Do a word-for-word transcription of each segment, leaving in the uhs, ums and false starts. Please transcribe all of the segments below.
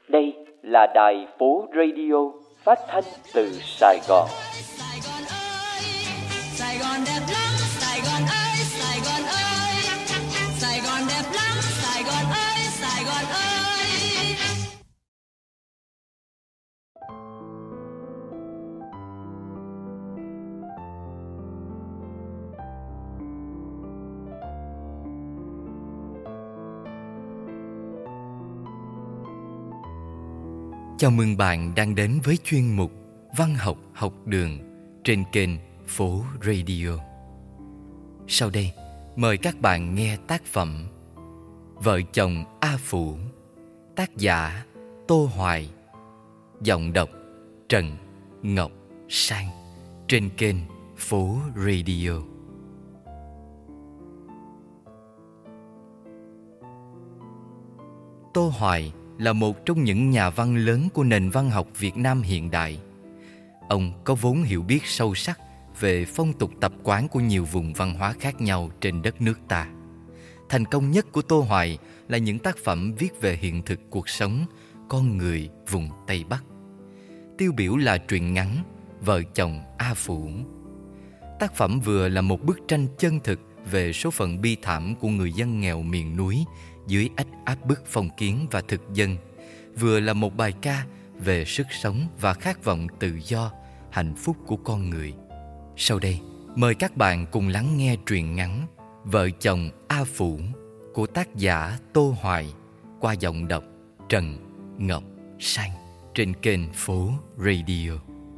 Đây là đài Phố Radio phát thanh từ Sài Gòn. Sài Gòn ơi, Sài Gòn đẹp lắm, Sài Gòn ơi, Sài Gòn ơi, Sài Gòn đẹp lắm, Sài Gòn ơi, Sài Gòn ơi. Chào mừng bạn đang đến với chuyên mục Văn học học đường trên kênh Phố Radio. Sau đây, mời các bạn nghe tác phẩm Vợ chồng A Phủ, tác giả Tô Hoài, giọng đọc Trần Ngọc Sang trên kênh Phố Radio. Tô Hoài là một trong những nhà văn lớn của nền văn học Việt Nam hiện đại. Ông có vốn hiểu biết sâu sắc về phong tục tập quán của nhiều vùng văn hóa khác nhau trên đất nước ta. Thành công nhất của Tô Hoài là những tác phẩm viết về hiện thực cuộc sống, con người vùng Tây Bắc. Tiêu biểu là truyện ngắn Vợ chồng A Phủ. Tác phẩm vừa là một bức tranh chân thực về số phận bi thảm của người dân nghèo miền núi dưới ách áp bức phong kiến và thực dân, vừa là một bài ca về sức sống và khát vọng tự do, hạnh phúc của con người. Sau đây, mời các bạn cùng lắng nghe truyện ngắn Vợ chồng A Phủ của tác giả Tô Hoài qua giọng đọc Trần Ngọc Sang trên kênh Phố Radio.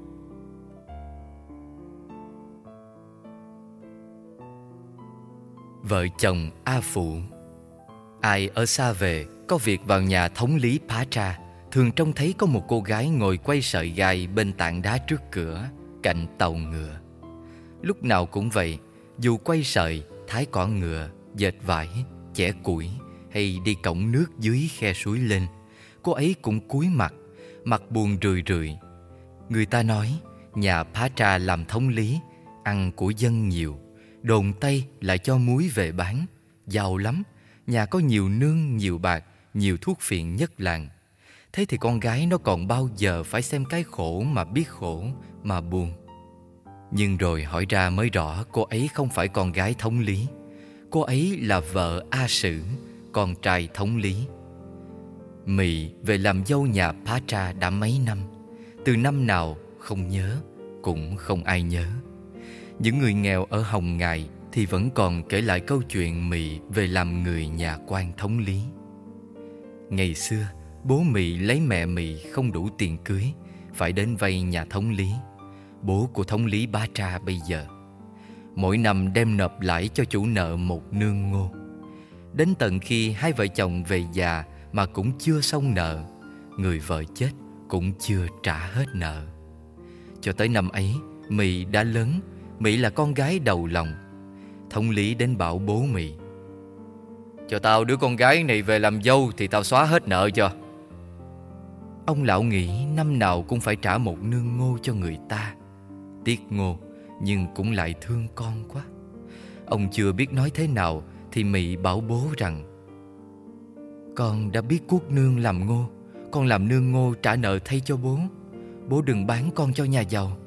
Vợ chồng A Phủ. Ai ở xa về có việc vào nhà thống lý Phá Tra thường trông thấy có một cô gái ngồi quay sợi gai bên tảng đá trước cửa cạnh tàu ngựa. Lúc nào cũng vậy, dù quay sợi, thái cỏ ngựa, dệt vải, chẻ củi hay đi cõng nước dưới khe suối lên, cô ấy cũng cúi mặt, mặt buồn rười rượi. Người ta nói nhà Phá Tra làm thống lý, ăn của dân nhiều, đồn Tây lại cho muối về bán, giàu lắm. Nhà có nhiều nương, nhiều bạc, nhiều thuốc phiện nhất làng. Thế thì con gái nó còn bao giờ phải xem cái khổ mà biết khổ, mà buồn. Nhưng rồi hỏi ra mới rõ cô ấy không phải con gái thống lý. Cô ấy là vợ A Sử, con trai thống lý. Mị về làm dâu nhà Phá Tra đã mấy năm. Từ năm nào không nhớ, cũng không ai nhớ. Những người nghèo ở Hồng Ngài thì vẫn còn kể lại câu chuyện Mị về làm người nhà quan thống lý. Ngày xưa, bố Mị lấy mẹ Mị không đủ tiền cưới, phải đến vay nhà thống lý, bố của thống lý Bá Tra bây giờ. Mỗi năm đem nộp lãi cho chủ nợ một nương ngô. Đến tận khi hai vợ chồng về già mà cũng chưa xong nợ, người vợ chết cũng chưa trả hết nợ. Cho tới năm ấy, Mị đã lớn, Mị là con gái đầu lòng. Thống lý đến bảo bố Mị: "Cho tao đứa con gái này về làm dâu thì tao xóa hết nợ cho." Ông lão nghĩ năm nào cũng phải trả một nương ngô cho người ta. Tiếc ngô nhưng cũng lại thương con quá. Ông chưa biết nói thế nào thì Mị bảo bố rằng: "Con đã biết cuốc nương làm ngô, con làm nương ngô trả nợ thay cho bố. Bố đừng bán con cho nhà giàu."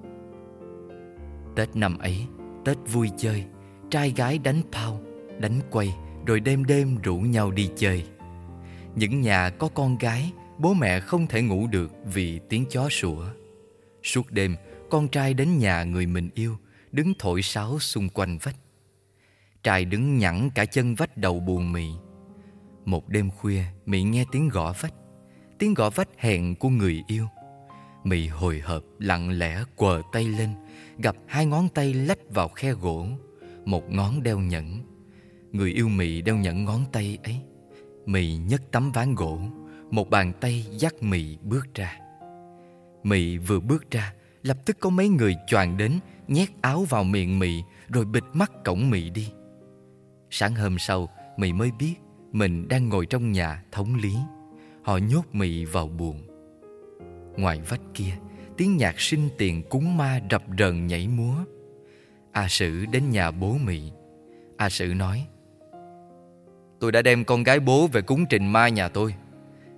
Tết năm ấy, Tết vui chơi, trai gái đánh phao, đánh quay, rồi đêm đêm rủ nhau đi chơi. Những nhà có con gái, bố mẹ không thể ngủ được vì tiếng chó sủa. Suốt đêm, con trai đến nhà người mình yêu, đứng thổi sáo xung quanh vách. Trai đứng nhẵn cả chân vách đầu buồn Mị. Một đêm khuya, Mị nghe tiếng gõ vách, tiếng gõ vách hẹn của người yêu. Mị hồi hộp lặng lẽ quờ tay lên, gặp hai ngón tay lách vào khe gỗ, một ngón đeo nhẫn. Người yêu Mị đeo nhẫn ngón tay ấy. Mị nhấc tấm ván gỗ, một bàn tay dắt Mị bước ra. Mị vừa bước ra, lập tức có mấy người choàng đến, nhét áo vào miệng Mị, rồi bịt mắt cõng Mị đi. Sáng hôm sau, Mị mới biết mình đang ngồi trong nhà thống lý. Họ nhốt Mị vào buồng. Ngoài vách kia, tiếng nhạc sinh tiền cúng ma rập rờn nhảy múa. A Sử đến nhà bố Mị. A Sử nói: "Tôi đã đem con gái bố về cúng trình ma nhà tôi.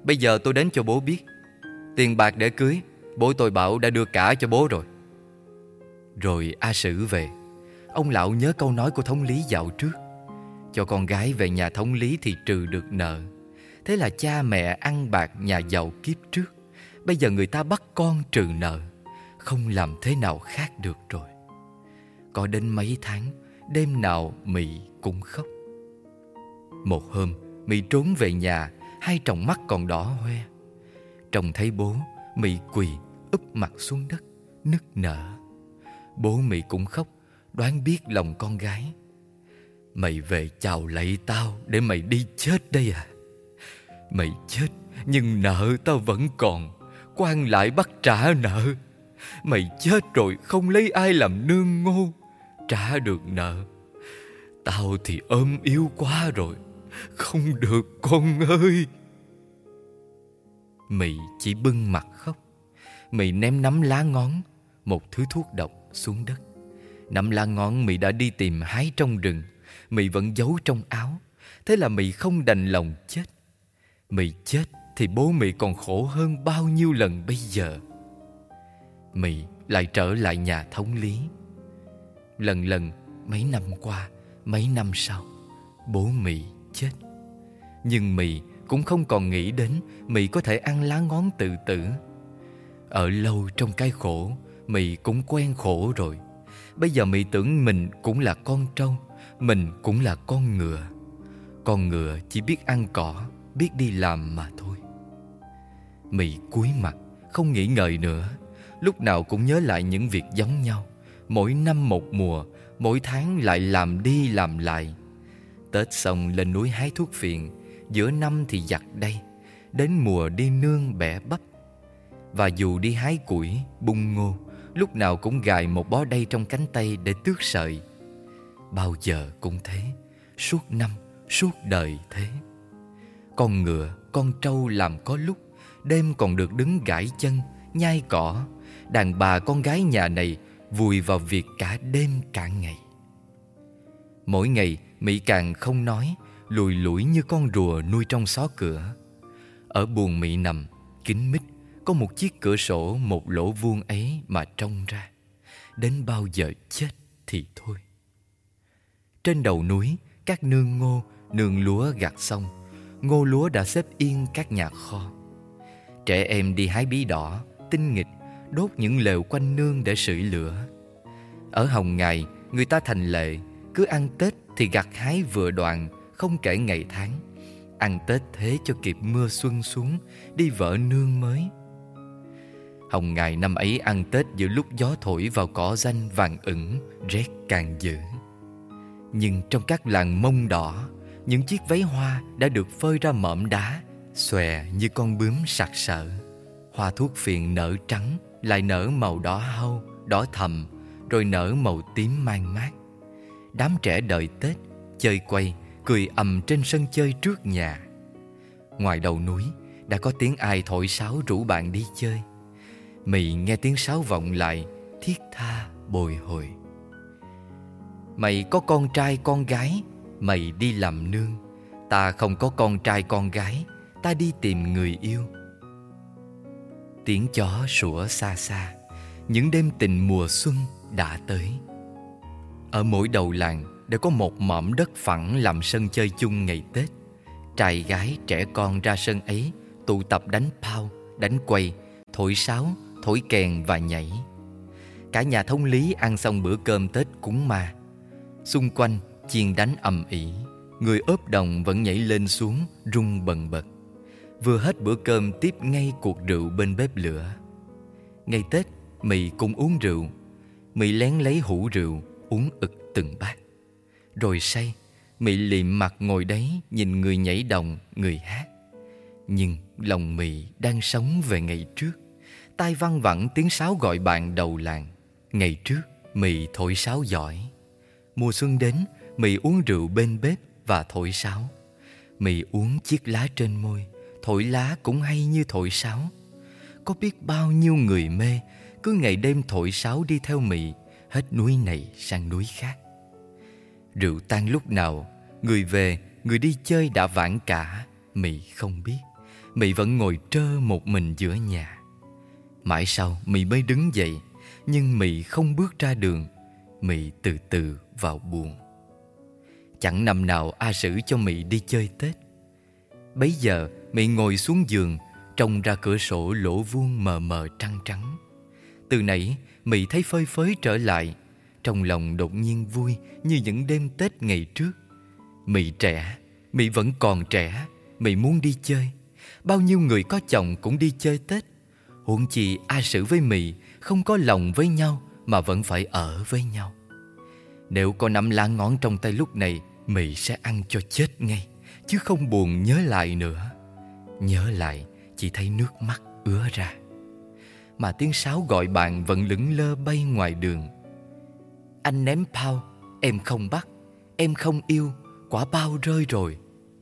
Bây giờ tôi đến cho bố biết. Tiền bạc để cưới, bố tôi bảo đã đưa cả cho bố rồi. Rồi A Sử về. Ông lão nhớ câu nói của thống lý dạo trước: cho con gái về nhà thống lý thì trừ được nợ. Thế là cha mẹ ăn bạc nhà giàu kiếp trước, bây giờ người ta bắt con trừ nợ. Không làm thế nào khác được rồi. Có đến mấy tháng, đêm nào Mị cũng khóc. Một hôm, Mị trốn về nhà, hai tròng mắt còn đỏ hoe. Trông thấy bố, Mị quỳ úp mặt xuống đất, nức nở. Bố Mị cũng khóc, đoán biết lòng con gái. Mày về chào lạy tao để mày đi chết đây à? Mày chết nhưng nợ tao vẫn còn, quan lại bắt trả nợ. Mày chết rồi không lấy ai làm nương ngô, trả được nợ. Tao thì ốm yếu quá rồi, không được con ơi. Mị chỉ bưng mặt khóc. Mị ném nắm lá ngón, một thứ thuốc độc, xuống đất. Nắm lá ngón Mị đã đi tìm hái trong rừng, Mị vẫn giấu trong áo. Thế là Mị không đành lòng chết. Mị chết thì bố Mị còn khổ hơn bao nhiêu lần bây giờ. Mị lại trở lại nhà thống lý. Lần lần mấy năm qua, mấy năm sau, bố Mị chết. Nhưng Mị cũng không còn nghĩ đến Mị có thể ăn lá ngón tự tử. Ở lâu trong cái khổ, Mị cũng quen khổ rồi. Bây giờ Mị tưởng mình cũng là con trâu, mình cũng là con ngựa. Con ngựa chỉ biết ăn cỏ, biết đi làm mà thôi. Mị cúi mặt, không nghĩ ngợi nữa. Lúc nào cũng nhớ lại những việc giống nhau. Mỗi năm một mùa, mỗi tháng lại làm đi làm lại. Tết xong lên núi hái thuốc phiện, giữa năm thì giặt đây, đến mùa đi nương bẻ bắp. Và dù đi hái củi, bung ngô, lúc nào cũng gài một bó đay trong cánh tay để tước sợi. Bao giờ cũng thế, suốt năm, suốt đời thế. Con ngựa, con trâu làm có lúc, đêm còn được đứng gãi chân, nhai cỏ. Đàn bà con gái nhà này vùi vào việc cả đêm cả ngày. Mỗi ngày Mị càng không nói, lùi lủi như con rùa nuôi trong xó cửa. Ở buồng Mị nằm, kín mít, có một chiếc cửa sổ một lỗ vuông ấy mà trông ra. Đến bao giờ chết thì thôi. Trên đầu núi, các nương ngô, nương lúa gặt xong, ngô lúa đã xếp yên các nhà kho. Trẻ em đi hái bí đỏ, tinh nghịch, đốt những lều quanh nương để sưởi lửa. Ở Hồng Ngài, người ta thành lệ, cứ ăn Tết thì gặt hái vừa đoạn, không kể ngày tháng. Ăn Tết thế cho kịp mưa xuân xuống, đi vợ nương mới. Hồng Ngài năm ấy ăn Tết giữa lúc gió thổi vào cỏ xanh vàng ửng, rét càng dữ. Nhưng trong các làng Mông đỏ, những chiếc váy hoa đã được phơi ra mỏm đá, xòe như con bướm sặc sỡ. Hoa thuốc phiện nở trắng, lại nở màu đỏ hau, đỏ thầm, rồi nở màu tím man mát. Đám trẻ đợi Tết, chơi quay, cười ầm trên sân chơi trước nhà. Ngoài đầu núi, đã có tiếng ai thổi sáo rủ bạn đi chơi. Mị nghe tiếng sáo vọng lại, thiết tha bồi hồi. Mày có con trai con gái, mày đi làm nương. Ta không có con trai con gái, ta đi tìm người yêu. Tiếng chó sủa xa xa, những đêm tình mùa xuân đã tới. Ở mỗi đầu làng đều có một mỏm đất phẳng làm sân chơi chung ngày Tết. Trai gái trẻ con ra sân ấy tụ tập đánh phao, đánh quay, thổi sáo, thổi kèn và nhảy. Cả nhà thống lý ăn xong bữa cơm Tết cúng ma. Xung quanh chiên đánh ầm ĩ, người ốp đồng vẫn nhảy lên xuống rung bần bật. Vừa hết bữa cơm tiếp ngay cuộc rượu bên bếp lửa. Ngày Tết Mị cũng uống rượu. Mị lén lấy hũ rượu uống ực từng bát. Rồi say, Mị liệm mặt ngồi đấy nhìn người nhảy đồng, người hát. Nhưng lòng Mị đang sống về ngày trước. Tai văng vẳng tiếng sáo gọi bạn đầu làng. Ngày trước Mị thổi sáo giỏi. Mùa xuân đến, Mị uống rượu bên bếp và thổi sáo. Mị uống chiếc lá trên môi, thổi lá cũng hay như thổi sáo. Có biết bao nhiêu người mê, cứ ngày đêm thổi sáo đi theo Mị, hết núi này sang núi khác. Rượu tan lúc nào, người về, người đi chơi đã vãn cả, Mị không biết. Mị vẫn ngồi trơ một mình giữa nhà. Mãi sau Mị mới đứng dậy, nhưng Mị không bước ra đường. Mị từ từ vào buồng. Chẳng năm nào A Sử cho Mị đi chơi Tết. Bấy giờ Mị ngồi xuống giường, trông ra cửa sổ lỗ vuông mờ mờ trăng trắng. Từ nãy Mị thấy phơi phới trở lại. Trong lòng đột nhiên vui như những đêm Tết ngày trước. Mị trẻ, Mị vẫn còn trẻ. Mị muốn đi chơi. Bao nhiêu người có chồng cũng đi chơi Tết. Huống chi A Sử với Mị không có lòng với nhau mà vẫn phải ở với nhau. Nếu có nắm lá ngón trong tay lúc này, Mị sẽ ăn cho chết ngay, chứ không buồn nhớ lại nữa. Nhớ lại chỉ thấy nước mắt ứa ra. Mà tiếng sáo gọi bạn vẫn lững lơ bay ngoài đường. Anh ném phao, em không bắt. Em không yêu, quả bao rơi rồi.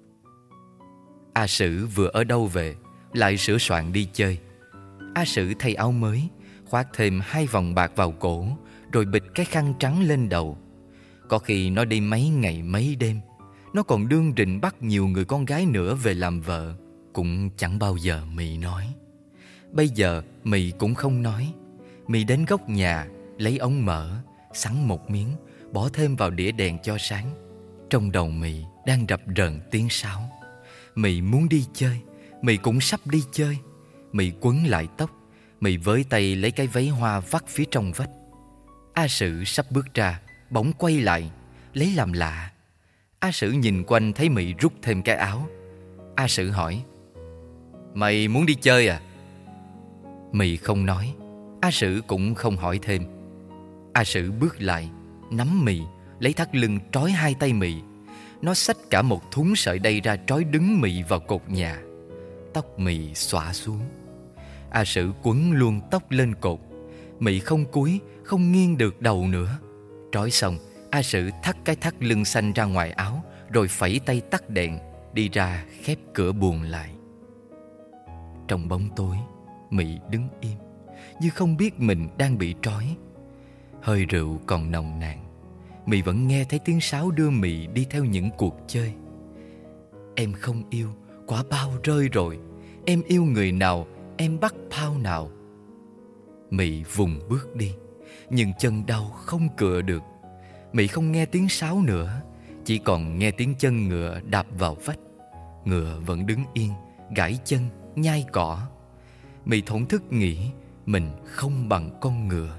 A Sử vừa ở đâu về, lại sửa soạn đi chơi. A Sử thay áo mới, khoác thêm hai vòng bạc vào cổ, rồi bịt cái khăn trắng lên đầu. Có khi nó đi mấy ngày mấy đêm. Nó còn đương rình bắt nhiều người con gái nữa về làm vợ. Cũng chẳng bao giờ Mị nói. Bây giờ Mị cũng không nói. Mị đến góc nhà, lấy ống mỡ, sắn một miếng, bỏ thêm vào đĩa đèn cho sáng. Trong đầu Mị đang rập rờn tiếng sáo. Mị muốn đi chơi. Mị cũng sắp đi chơi. Mị quấn lại tóc. Mị với tay lấy cái váy hoa vắt phía trong vách. A Sử sắp bước ra, bỗng quay lại, lấy làm lạ. A Sử nhìn quanh thấy Mị rút thêm cái áo. A Sử hỏi: Mày muốn đi chơi à? Mị không nói. A Sử cũng không hỏi thêm. A Sử bước lại, nắm Mị, lấy thắt lưng trói hai tay Mị. Nó xách cả một thúng sợi dây ra trói đứng Mị vào cột nhà. Tóc Mị xõa xuống. A Sử quấn luôn tóc lên cột. Mị không cúi, không nghiêng được đầu nữa. Trói xong, A Sử thắt cái thắt lưng xanh ra ngoài áo, rồi phẩy tay tắt đèn, đi ra khép cửa buồng lại. Trong bóng tối, Mị đứng im, như không biết mình đang bị trói. Hơi rượu còn nồng nàn. Mị vẫn nghe thấy tiếng sáo đưa Mị đi theo những cuộc chơi. Em không yêu, quả bao rơi rồi. Em yêu người nào, em bắt phao nào. Mị vùng bước đi, nhưng chân đau không cựa được. Mị không nghe tiếng sáo nữa, chỉ còn nghe tiếng chân ngựa đạp vào vách. Ngựa vẫn đứng yên, gãi chân, nhai cỏ. Mị thổn thức nghĩ mình không bằng con ngựa.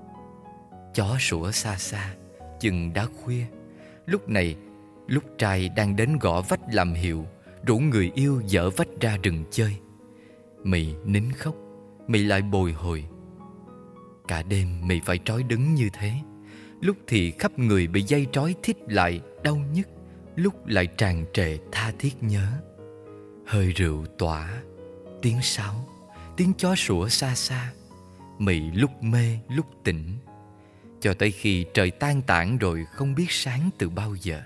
Chó sủa xa xa, chừng đã khuya. Lúc này, lúc trai đang đến gõ vách làm hiệu, rủ người yêu dỡ vách ra rừng chơi. Mị nín khóc. Mị lại bồi hồi. Cả đêm Mị phải trói đứng như thế. Lúc thì khắp người bị dây trói thít lại đau nhức, lúc lại tràn trề tha thiết nhớ. Hơi rượu tỏa, tiếng sáo, tiếng chó sủa xa xa. Mị lúc mê lúc tỉnh, cho tới khi trời tan tản rồi không biết sáng từ bao giờ.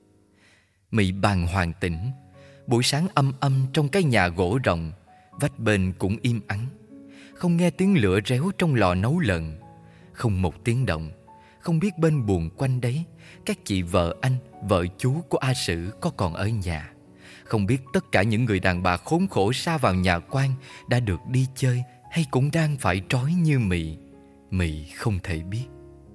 Mị bàng hoàng tỉnh. Buổi sáng âm âm trong cái nhà gỗ rộng. Vách bên cũng im ắng. Không nghe tiếng lửa réo trong lò nấu lợn. Không một tiếng động. Không biết bên buồng quanh đấy các chị vợ anh, vợ chú của A Sử có còn ở nhà. Không biết tất cả những người đàn bà khốn khổ sa vào nhà quan đã được đi chơi hay cũng đang phải trói như Mị. Mị không thể biết.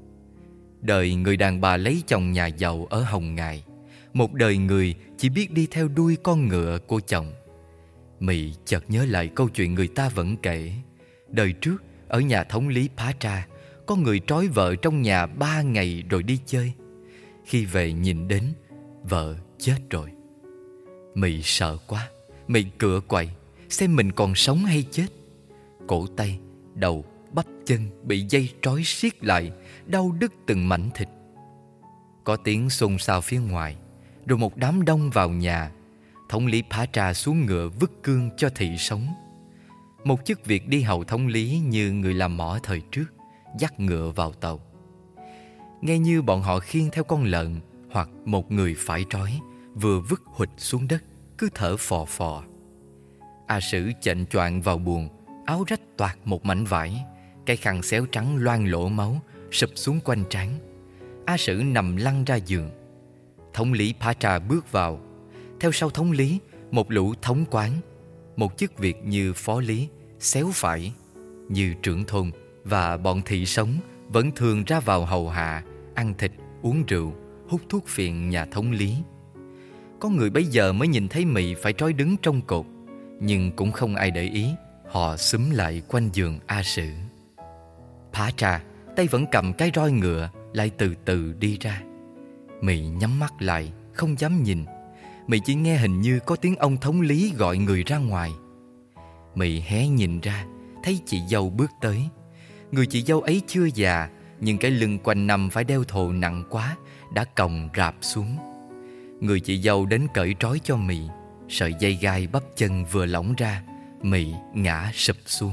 Đời người đàn bà lấy chồng nhà giàu ở Hồng Ngài. Một đời người chỉ biết đi theo đuôi con ngựa của chồng. Mị chợt nhớ lại câu chuyện người ta vẫn kể. Đời trước ở nhà thống lý Phá Tra, có người trói vợ trong nhà ba ngày rồi đi chơi. Khi về nhìn đến, vợ chết rồi. Mị sợ quá. Mị cựa quậy xem mình còn sống hay chết. Cổ tay, đầu, bắp chân bị dây trói siết lại, đau đứt từng mảnh thịt. Có tiếng xôn xao phía ngoài, rồi một đám đông vào nhà. Thống lý Phá Tra xuống ngựa vứt cương cho thị sống. Một chức việc đi hầu thống lý như người làm mỏ thời trước, dắt ngựa vào tàu. Nghe như bọn họ khiêng theo con lợn, hoặc một người phải trói, vừa vứt hụt xuống đất, cứ thở phò phò. A Sử chệnh choạng vào buồng, áo rách toạc một mảnh vải, cái khăn xéo trắng loang lỗ máu sụp xuống quanh trán. A Sử nằm lăn ra giường. Thống lý Phá Tra bước vào. Theo sau thống lý, một lũ thống quán. một chức việc như phó lý, xéo phải, như trưởng thôn và bọn thị sống vẫn thường ra vào hầu hạ, ăn thịt, uống rượu, hút thuốc phiện nhà thống lý. Có người bấy giờ mới nhìn thấy Mị phải trói đứng trong cột, nhưng cũng không ai để ý. Họ xúm lại quanh giường A Sử. Phá Tra tay vẫn cầm cái roi ngựa lại từ từ đi ra. Mị nhắm mắt lại, không dám nhìn. Mị chỉ nghe hình như có tiếng ông thống lý gọi người ra ngoài. Mị hé nhìn ra, thấy chị dâu bước tới. Người chị dâu ấy chưa già, nhưng cái lưng quanh năm phải đeo thồ nặng quá, đã còng rạp xuống. Người chị dâu đến cởi trói cho Mị. Sợi dây gai bắp chân vừa lỏng ra, Mị ngã sụp xuống.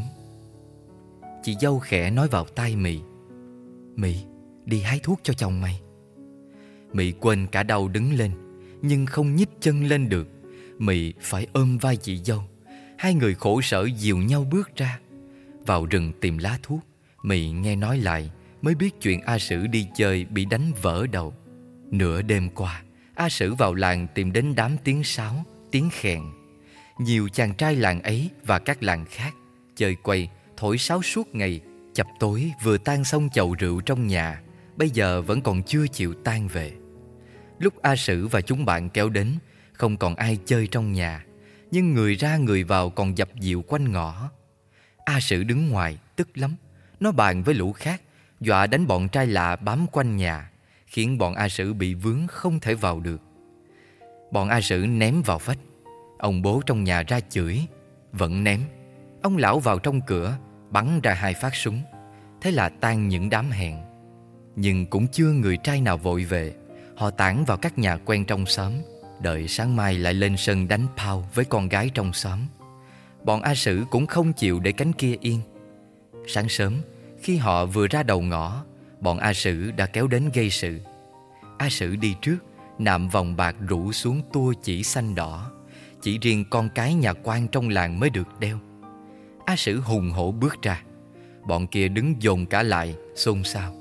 Chị dâu khẽ nói vào tai Mị: "Mị, đi hái thuốc cho chồng mày." Mị quên cả đau đứng lên, nhưng không nhích chân lên được. Mị phải ôm vai chị dâu. Hai người khổ sở dìu nhau bước ra. Vào rừng tìm lá thuốc. Mị nghe nói lại mới biết chuyện A Sử đi chơi bị đánh vỡ đầu. Nửa đêm qua, A Sử vào làng tìm đến đám tiếng sáo, tiếng khèn. Nhiều chàng trai làng ấy và các làng khác chơi quay, thổi sáo suốt ngày. Chập tối vừa tan xong chầu rượu trong nhà, bây giờ vẫn còn chưa chịu tan về. Lúc A Sử và chúng bạn kéo đến, không còn ai chơi trong nhà, nhưng người ra người vào còn dập dìu quanh ngõ. A Sử đứng ngoài tức lắm. Nó bàn với lũ khác, dọa đánh bọn trai lạ bám quanh nhà, khiến bọn A Sử bị vướng không thể vào được. Bọn A Sử ném vào vách. Ông bố trong nhà ra chửi, vẫn ném. Ông lão vào trong cửa, bắn ra hai phát súng. Thế là tan những đám hẹn. Nhưng cũng chưa người trai nào vội về. Họ tản vào các nhà quen trong xóm, đợi sáng mai lại lên sân đánh phao với con gái trong xóm. Bọn A Sử cũng không chịu để cánh kia yên. Sáng sớm, khi họ vừa ra đầu ngõ, bọn A Sử đã kéo đến gây sự. A Sử đi trước, nạm vòng bạc rủ xuống tua chỉ xanh đỏ. Chỉ riêng con cái nhà quan trong làng mới được đeo. A Sử hùng hổ bước ra. Bọn kia đứng dồn cả lại, xôn xao: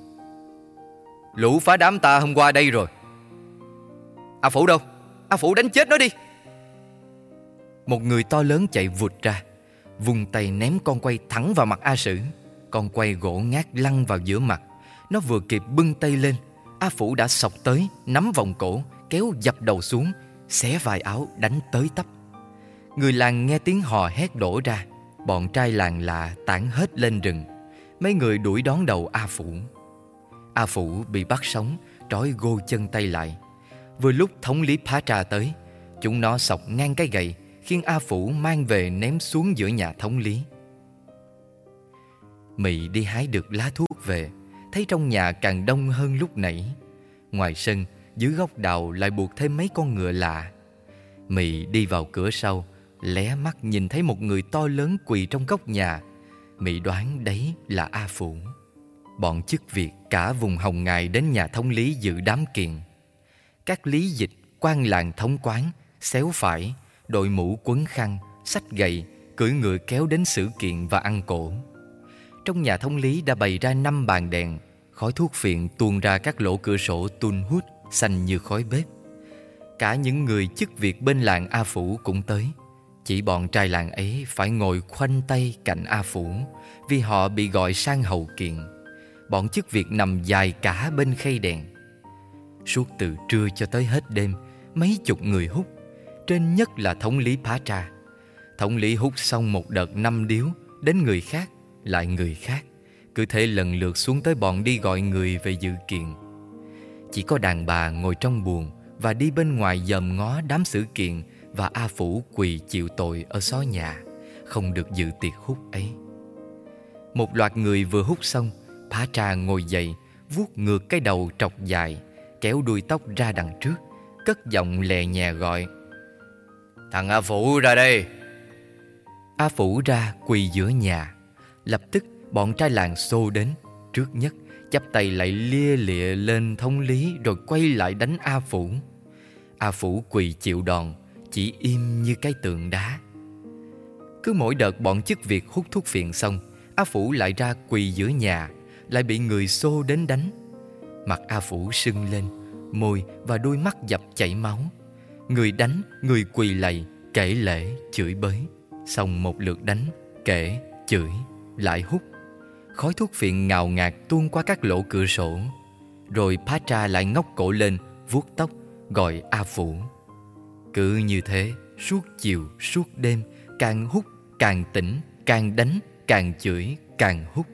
"Lũ phá đám ta hôm qua đây rồi." "A Phủ đâu? A Phủ đánh chết nó đi." Một người to lớn chạy vụt ra, vung tay ném con quay thẳng vào mặt A Sử. Con quay gỗ ngát lăn vào giữa mặt. Nó vừa kịp bưng tay lên, A Phủ đã xộc tới, nắm vòng cổ, kéo dập đầu xuống, xé vài áo đánh tới tấp. Người làng nghe tiếng hò hét đổ ra. Bọn trai làng lạ tản hết lên rừng. Mấy người đuổi đón đầu A Phủ. A Phủ bị bắt sống, trói gô chân tay lại. Vừa lúc thống lý Phá Tra tới, chúng nó xộc ngang cái gậy, khiến A Phủ mang về ném xuống giữa nhà thống lý. Mị đi hái được lá thuốc về, thấy trong nhà càng đông hơn lúc nãy. Ngoài sân, dưới gốc đào lại buộc thêm mấy con ngựa lạ. Mị đi vào cửa sau, lé mắt nhìn thấy một người to lớn quỳ trong góc nhà. Mị đoán đấy là A Phủ. Bọn chức việc cả vùng Hồng Ngài đến nhà thống lý dự đám kiền. Các lý dịch, quan làng thống quán, xéo phải, đội mũ quấn khăn, xách gậy, cưỡi ngựa kéo đến xử kiện và ăn cổ. Trong nhà thống lý đã bày ra năm bàn đèn. Khói thuốc phiện tuôn ra các lỗ cửa sổ tun hút, xanh như khói bếp. Cả những người chức việc bên làng A Phủ cũng tới. Chỉ bọn trai làng ấy phải ngồi khoanh tay cạnh A Phủ, vì họ bị gọi sang hầu kiện. Bọn chức việc nằm dài cả bên khay đèn. Suốt từ trưa cho tới hết đêm, mấy chục người hút. Trên nhất là thống lý Phá Tra. Thống lý hút xong một đợt năm điếu, đến người khác, lại người khác. Cứ thế lần lượt xuống tới bọn đi gọi người về dự kiện. Chỉ có đàn bà ngồi trong buồng và đi bên ngoài dòm ngó đám xử kiện và A Phủ quỳ chịu tội ở xó nhà, không được dự tiệc hút ấy. Một loạt người vừa hút xong, Phá Tra ngồi dậy, vuốt ngược cái đầu trọc dài, kéo đuôi tóc ra đằng trước, cất giọng lè nhè gọi: "Thằng A Phủ ra đây." A Phủ ra quỳ giữa nhà. Lập tức bọn trai làng xô đến. Trước nhất chắp tay lại lia lịa lên thống lý, rồi quay lại đánh A Phủ. A Phủ quỳ chịu đòn, chỉ im như cái tượng đá. Cứ mỗi đợt bọn chức việc hút thuốc phiện xong, A Phủ lại ra quỳ giữa nhà, lại bị người xô đến đánh. Mặt A Phủ sưng lên, môi và đôi mắt dập chảy máu. Người đánh, người quỳ lạy, kể lễ, chửi bới. Xong một lượt đánh, kể, chửi, lại hút. Khói thuốc phiện ngào ngạt tuôn qua các lỗ cửa sổ. Rồi Patra lại ngóc cổ lên, vuốt tóc, gọi A Phủ. Cứ như thế, suốt chiều, suốt đêm, càng hút, càng tỉnh, càng đánh, càng chửi, càng hút.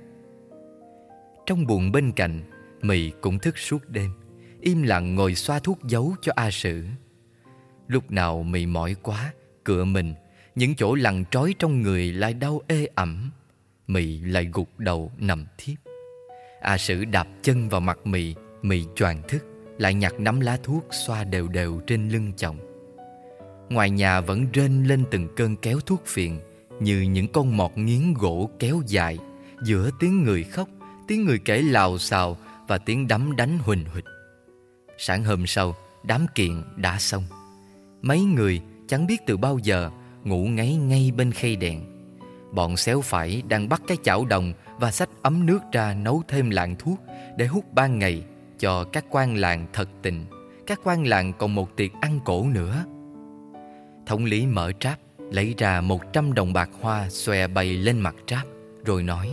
Trong buồng bên cạnh, Mị cũng thức suốt đêm, im lặng ngồi xoa thuốc giấu cho A Sử. Lúc nào Mị mỏi quá, cựa mình, những chỗ lằn trói trong người lại đau ê ẩm, Mị lại gục đầu nằm thiếp. A Sử đạp chân vào mặt Mị, Mị choàng thức, lại nhặt nắm lá thuốc xoa đều đều trên lưng chồng. Ngoài nhà vẫn rên lên từng cơn kéo thuốc phiện, như những con mọt nghiến gỗ kéo dài, giữa tiếng người khóc, tiếng người kể lào xào và tiếng đấm đánh huỳnh huỳnh. Sáng hôm sau, đám kiện đã xong. Mấy người chẳng biết từ bao giờ ngủ ngáy ngay bên khay đèn. Bọn xéo phải đang bắt cái chảo đồng và xách ấm nước ra nấu thêm lạng thuốc để hút ban ngày cho các quan làng thật tình. Các quan làng còn một tiệc ăn cổ nữa. Thống lý mở tráp, lấy ra một trăm đồng bạc hoa xòe bày lên mặt tráp, rồi nói: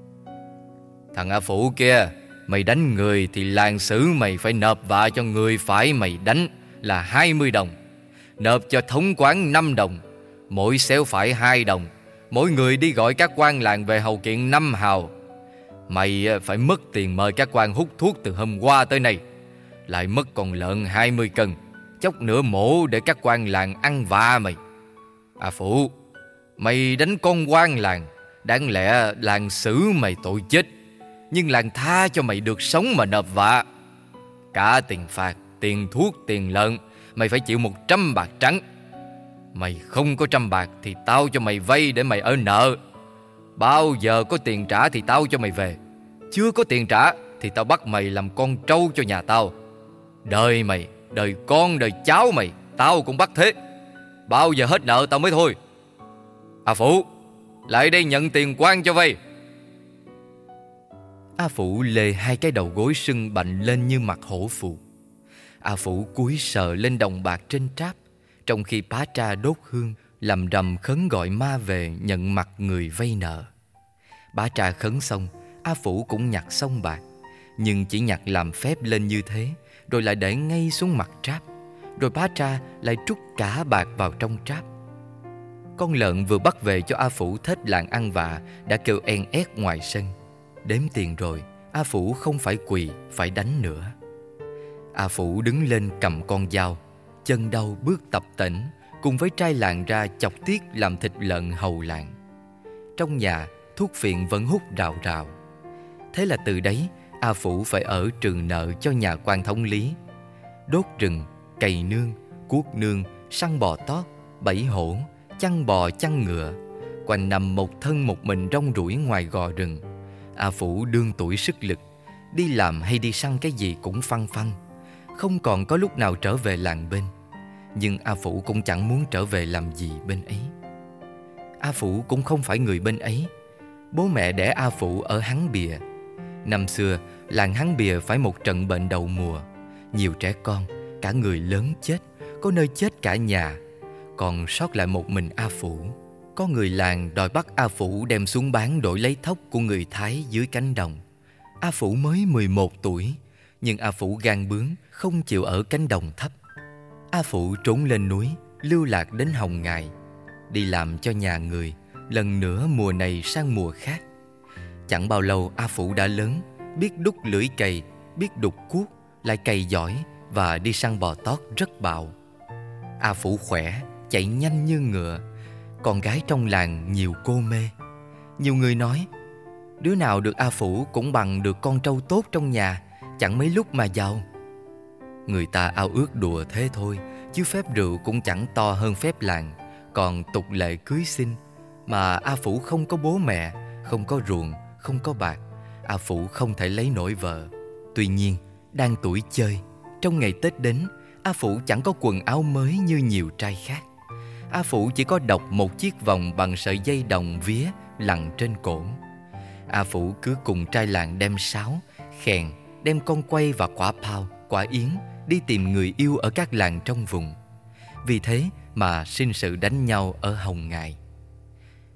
Thằng A Phụ kia, mày đánh người thì làng xử mày phải nộp vạ cho người phải mày đánh là hai mươi đồng. Nộp cho thống quán năm đồng, mỗi xéo phải hai đồng. Mỗi người đi gọi các quan làng về hầu kiện năm hào. Mày phải mất tiền mời các quan hút thuốc từ hôm qua tới nay. Lại mất con lợn hai mươi cân, chốc nữa mổ để các quan làng ăn vạ mày. À Phụ, mày đánh con quan làng, đáng lẽ làng xử mày tội chết, nhưng làng tha cho mày được sống mà nộp vạ. Cả tiền phạt, tiền thuốc, tiền lợn, mày phải chịu một trăm bạc trắng. Mày không có trăm bạc thì tao cho mày vay để mày ở nợ. Bao giờ có tiền trả thì tao cho mày về. Chưa có tiền trả thì tao bắt mày làm con trâu cho nhà tao. Đời mày, đời con, đời cháu mày, tao cũng bắt thế. Bao giờ hết nợ tao mới thôi. A Phụ, lại đây nhận tiền quan cho vay. A Phụ lê hai cái đầu gối sưng bạnh lên như mặt hổ phù. A Phụ cúi sờ lên đồng bạc trên tráp, trong khi Patra đốt hương lầm rầm khấn gọi ma về nhận mặt người vay nợ. Patra khấn xong, A Phụ cũng nhặt xong bạc, nhưng chỉ nhặt làm phép lên như thế, rồi lại để ngay xuống mặt tráp. Rồi Patra lại trút cả bạc vào trong tráp. Con lợn vừa bắt về cho A Phụ thết làng ăn vạ đã kêu en ét ngoài sân. Đếm tiền rồi, A Phụ không phải quỳ, phải đánh nữa. A Phụ đứng lên cầm con dao, chân đau bước tập tễnh, cùng với trai làng ra chọc tiết làm thịt lợn hầu làng. Trong nhà, thuốc phiện vẫn hút rào rào. Thế là từ đấy, A Phụ phải ở trường nợ cho nhà quan thống lý. Đốt rừng, cày nương, cuốc nương, săn bò tót, bẫy hổ, chăn bò chăn ngựa. Quanh nằm một thân một mình rong ruổi ngoài gò rừng. A Phụ đương tuổi sức lực, đi làm hay đi săn cái gì cũng phăng phăng, không còn có lúc nào trở về làng bên. Nhưng A Phụ cũng chẳng muốn trở về làm gì bên ấy. A Phụ cũng không phải người bên ấy. Bố mẹ đẻ A Phụ ở Hán Bìa. Năm xưa, làng Hán Bìa phải một trận bệnh đầu mùa. Nhiều trẻ con, cả người lớn chết, có nơi chết cả nhà. Còn sót lại một mình A Phụ. Có người làng đòi bắt A Phụ đem xuống bán đổi lấy thóc của người Thái dưới cánh đồng. A Phụ mới mười một tuổi, nhưng A Phụ gan bướng, không chịu ở cánh đồng thấp. A Phụ trốn lên núi, lưu lạc đến Hồng Ngài, đi làm cho nhà người, lần nữa mùa này sang mùa khác. Chẳng bao lâu A Phụ đã lớn, biết đúc lưỡi cày, biết đục cuốc, lại cày giỏi và đi săn bò tót rất bạo. A Phụ khỏe, chạy nhanh như ngựa. Con gái trong làng nhiều cô mê. Nhiều người nói, đứa nào được A Phụ cũng bằng được con trâu tốt trong nhà, chẳng mấy lúc mà giàu. Người ta ao ước đùa thế thôi, chứ phép rượu cũng chẳng to hơn phép làng. Còn tục lệ cưới xin, mà A Phụ không có bố mẹ, không có ruộng, không có bạc, A Phụ không thể lấy nổi vợ. Tuy nhiên, đang tuổi chơi, trong ngày Tết đến, A Phụ chẳng có quần áo mới như nhiều trai khác. A Phụ chỉ có độc một chiếc vòng bằng sợi dây đồng vía lằn trên cổ. A Phụ cứ cùng trai làng đem sáo, khèn, đem con quay và quả phao, quả yến đi tìm người yêu ở các làng trong vùng. Vì thế mà sinh sự đánh nhau ở Hồng Ngài.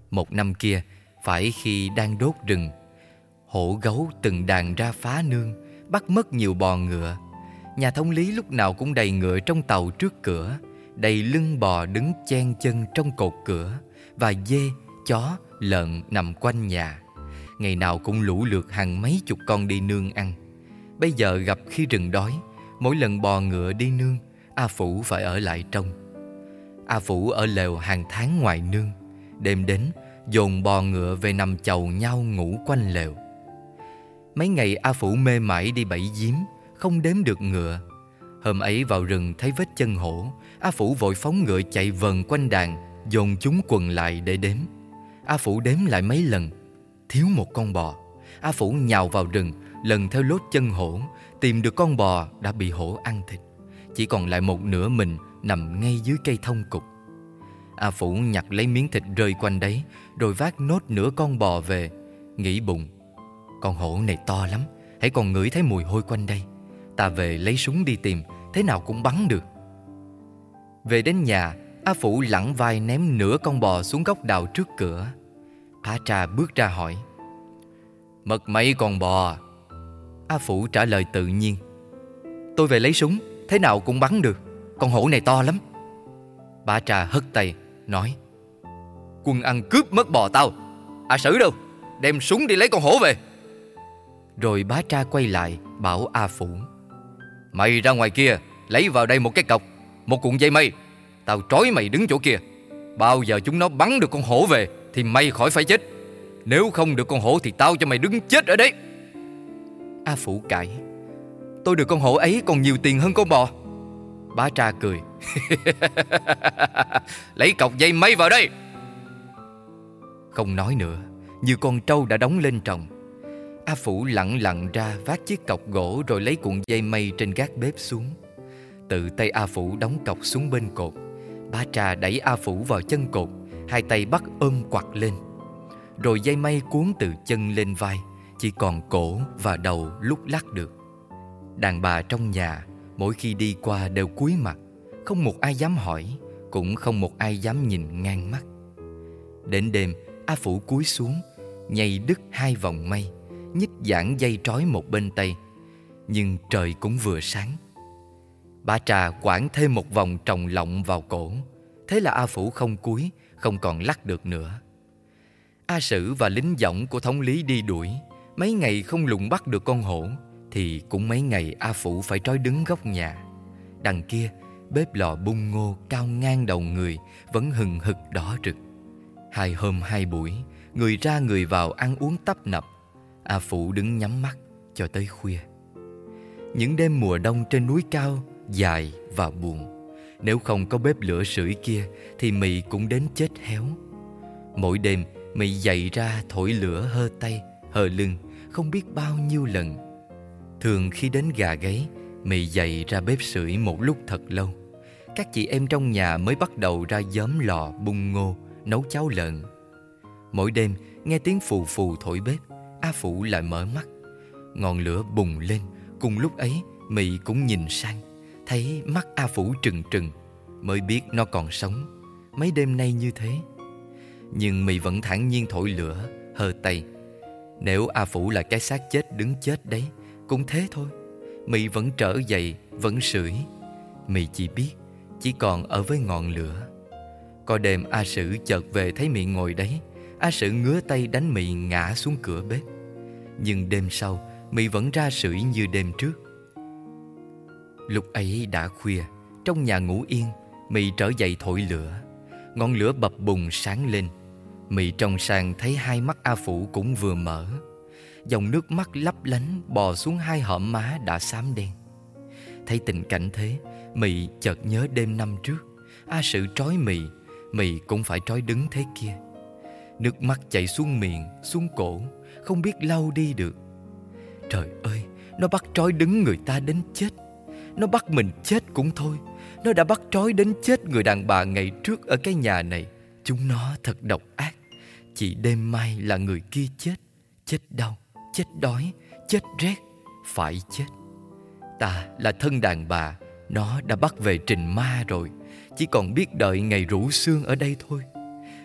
Một năm kia, phải khi đang đốt rừng, hổ gấu từng đàn ra phá nương, bắt mất nhiều bò ngựa. Nhà thống lý lúc nào cũng đầy ngựa trong tàu trước cửa, đầy lưng bò đứng chen chân trong cột cửa, và dê, chó, lợn nằm quanh nhà. Ngày nào cũng lũ lượt hàng mấy chục con đi nương ăn. Bây giờ gặp khi rừng đói, mỗi lần bò ngựa đi nương, A Phủ phải ở lại trong. A Phủ ở lều hàng tháng ngoài nương. Đêm đến, dồn bò ngựa về nằm chầu nhau ngủ quanh lều. Mấy ngày A Phủ mê mải đi bẫy giếm, không đếm được ngựa. Hôm ấy vào rừng thấy vết chân hổ, A Phủ vội phóng ngựa chạy vần quanh đàn, dồn chúng quần lại để đếm. A Phủ đếm lại mấy lần, thiếu một con bò. A Phủ nhào vào rừng, lần theo lốt chân hổ, tìm được con bò đã bị hổ ăn thịt. Chỉ còn lại một nửa mình nằm ngay dưới cây thông cục. A Phủ nhặt lấy miếng thịt rơi quanh đấy, rồi vác nốt nửa con bò về, nghĩ bụng: con hổ này to lắm, hãy còn ngửi thấy mùi hôi quanh đây. Ta về lấy súng đi tìm, thế nào cũng bắn được. Về đến nhà, A Phủ lẳng vai ném nửa con bò xuống gốc đào trước cửa. Phá Tra bước ra hỏi: mất mấy con bò? A Phủ trả lời tự nhiên: tôi về lấy súng, thế nào cũng bắn được, con hổ này to lắm. Bá Tra hất tay nói: quân ăn cướp mất bò tao, A Sử đâu, đem súng đi lấy con hổ về. Rồi Bá Tra quay lại bảo A Phủ: mày ra ngoài kia lấy vào đây một cái cọc, một cuộn dây mây. Tao trói mày đứng chỗ kia, bao giờ chúng nó bắn được con hổ về thì mày khỏi phải chết. Nếu không được con hổ thì tao cho mày đứng chết ở đấy. A Phủ cãi: tôi được con hổ ấy còn nhiều tiền hơn con bò. Bá Tra cười: lấy cọc dây mây vào đây. Không nói nữa, như con trâu đã đóng lên trồng. A Phủ lặng lặng ra vác chiếc cọc gỗ, rồi lấy cuộn dây mây trên gác bếp xuống. Tự tay A Phủ đóng cọc xuống bên cột. Bá Tra đẩy A Phủ vào chân cột, hai tay bắt ôm quặt lên. Rồi dây mây cuốn từ chân lên vai, chỉ còn cổ và đầu lúc lắc được. Đàn bà trong nhà mỗi khi đi qua đều cúi mặt, không một ai dám hỏi, cũng không một ai dám nhìn ngang mắt. Đến đêm, A Phủ cúi xuống, nhảy đứt hai vòng mây, nhích giãn dây trói một bên tay. Nhưng trời cũng vừa sáng. Bá Tra quảng thêm một vòng tròng lọng vào cổ. Thế là A Phủ không cúi, không còn lắc được nữa. A Sử và lính võng của thống lý đi đuổi, mấy ngày không lùng bắt được con hổ, thì cũng mấy ngày A Phủ phải trói đứng góc nhà. Đằng kia, bếp lò bung ngô cao ngang đầu người vẫn hừng hực đỏ rực. Hai hôm hai buổi, người ra người vào ăn uống tấp nập. A Phủ đứng nhắm mắt cho tới khuya. Những đêm mùa đông trên núi cao dài và buồn. Nếu không có bếp lửa sưởi kia thì mị cũng đến chết héo. Mỗi đêm mị dậy ra thổi lửa hơ tay, hơ lưng không biết bao nhiêu lần. Thường khi đến gà gáy, mị dậy ra bếp sưởi một lúc thật lâu. Các chị em trong nhà mới bắt đầu ra gióm lò bung ngô, nấu cháo lợn. Mỗi đêm nghe tiếng phù phù thổi bếp, A Phủ lại mở mắt. Ngọn lửa bùng lên, cùng lúc ấy mị cũng nhìn sang, thấy mắt A Phủ trừng trừng, mới biết nó còn sống mấy đêm nay như thế. Nhưng mị vẫn thản nhiên thổi lửa, hơ tay. Nếu A Phủ là cái xác chết đứng chết đấy, cũng thế thôi. Mị vẫn trở dậy, vẫn sưởi. Mị chỉ biết chỉ còn ở với ngọn lửa. Có đêm A Sử chợt về thấy mị ngồi đấy, A Sử ngứa tay đánh mị ngã xuống cửa bếp. Nhưng đêm sau mị vẫn ra sưởi như đêm trước. Lúc ấy đã khuya, trong nhà ngủ yên, mị trở dậy thổi lửa. Ngọn lửa bập bùng sáng lên. Mị trông sang thấy hai mắt A Phủ cũng vừa mở. Dòng nước mắt lấp lánh bò xuống hai hõm má đã xám đen. Thấy tình cảnh thế, mị chợt nhớ đêm năm trước A Sử trói mị, mị cũng phải trói đứng thế kia. Nước mắt chảy xuống miệng, xuống cổ, không biết lau đi được. Trời ơi, nó bắt trói đứng người ta đến chết. Nó bắt mình chết cũng thôi, nó đã bắt trói đến chết người đàn bà ngày trước ở cái nhà này. Chúng nó thật độc ác. Chỉ đêm mai là người kia chết. Chết đau, chết đói, chết rét, phải chết. Ta là thân đàn bà, nó đã bắt về trình ma rồi, chỉ còn biết đợi ngày rũ xương ở đây thôi.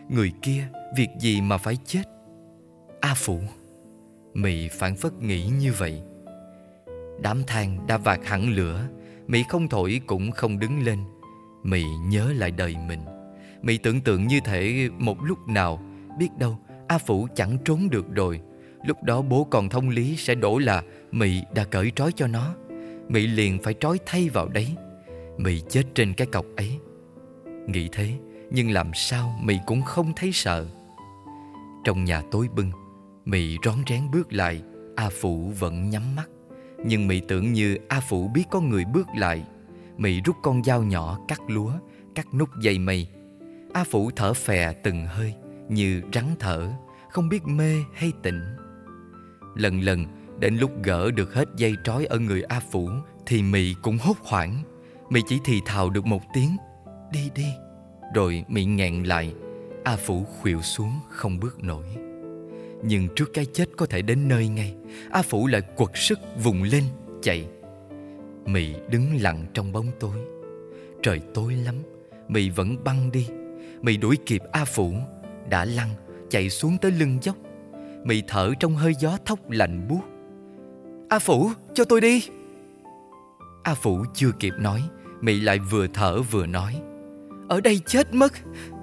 Người kia việc gì mà phải chết? A Phụ. Mị phảng phất nghĩ như vậy. Đám than đã vạc hẳn lửa. Mị không thổi cũng không đứng lên. Mị nhớ lại đời mình. Mị tưởng tượng như thể một lúc nào, biết đâu A Phụ chẳng trốn được rồi. Lúc đó bố còn thông lý sẽ đổ là Mị đã cởi trói cho nó. Mị liền phải trói thay vào đấy. Mị chết trên cái cọc ấy. Nghĩ thế, nhưng làm sao Mị cũng không thấy sợ. Trong nhà tối bưng, Mị rón rén bước lại. A Phụ vẫn nhắm mắt. Nhưng Mị tưởng như A Phụ biết có người bước lại. Mị rút con dao nhỏ cắt lúa, cắt nút dây mây. A Phụ thở phè từng hơi, như rắn thở, không biết mê hay tỉnh. Lần lần đến lúc gỡ được hết dây trói ở người A Phụ thì Mị cũng hốt hoảng. Mị chỉ thì thào được một tiếng đi đi, rồi Mị nghẹn lại. A Phụ khuỵu xuống không bước nổi. Nhưng trước cái chết có thể đến nơi ngay, A Phụ lại quật sức vùng lên chạy. Mị đứng lặng trong bóng tối. Trời tối lắm, Mị vẫn băng đi. Mị đuổi kịp A Phụ, đã lăn chạy xuống tới lưng dốc. Mị thở trong hơi gió thốc lạnh buốt. A Phụ, cho tôi đi. A Phụ chưa kịp nói, Mị lại vừa thở vừa nói, ở đây chết mất.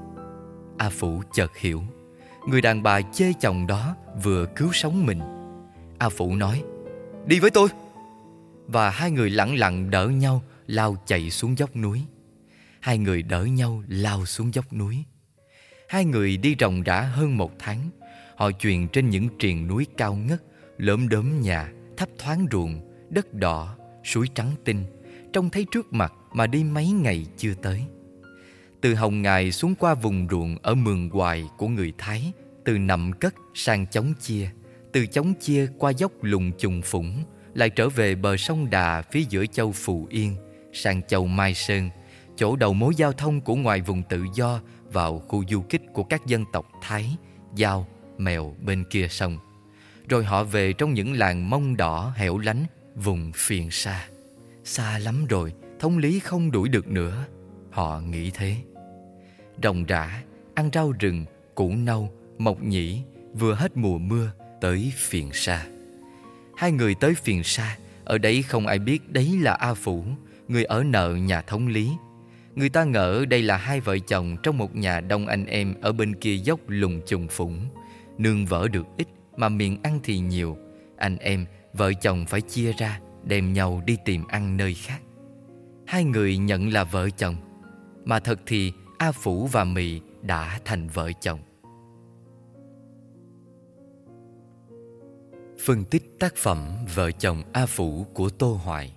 A Phụ chợt hiểu, người đàn bà chê chồng đó vừa cứu sống mình. A Phụ nói, đi với tôi. Và hai người lẳng lặng đỡ nhau lao chạy xuống dốc núi. Hai người đỡ nhau lao xuống dốc núi. Hai người đi ròng rã hơn một tháng. Họ chuyền trên những triền núi cao ngất, lởm đốm nhà, thấp thoáng ruộng, đất đỏ, suối trắng tinh, trông thấy trước mặt mà đi mấy ngày chưa tới. Từ Hồng Ngài xuống qua vùng ruộng ở Mường Hoài của người Thái, từ Nậm Cất sang Chóng Chia, từ Chóng Chia qua dốc Lùng Chùng Phủng, lại trở về bờ sông Đà phía giữa châu Phù Yên, sang châu Mai Sơn, chỗ đầu mối giao thông của ngoài vùng tự do vào khu du kích của các dân tộc Thái, Dao, Mèo bên kia sông. Rồi họ về trong những làng Mông Đỏ hẻo lánh, vùng phiền xa. Xa lắm rồi, thống lý không đuổi được nữa. Họ nghĩ thế. Ròng rã, ăn rau rừng, củ nâu, mộc nhĩ, vừa hết mùa mưa tới phiền xa. Hai người tới phiền xa, ở đấy không ai biết đấy là A Phụ, người ở nợ nhà thống lý. Người ta ngỡ đây là hai vợ chồng trong một nhà đông anh em ở bên kia dốc Lùng Chùng Phủng. Nương vợ được ít mà miệng ăn thì nhiều. Anh em, vợ chồng phải chia ra, đem nhau đi tìm ăn nơi khác. Hai người nhận là vợ chồng, mà thật thì A Phụ và Mị đã thành vợ chồng. Phân tích tác phẩm Vợ chồng A Phụ của Tô Hoài.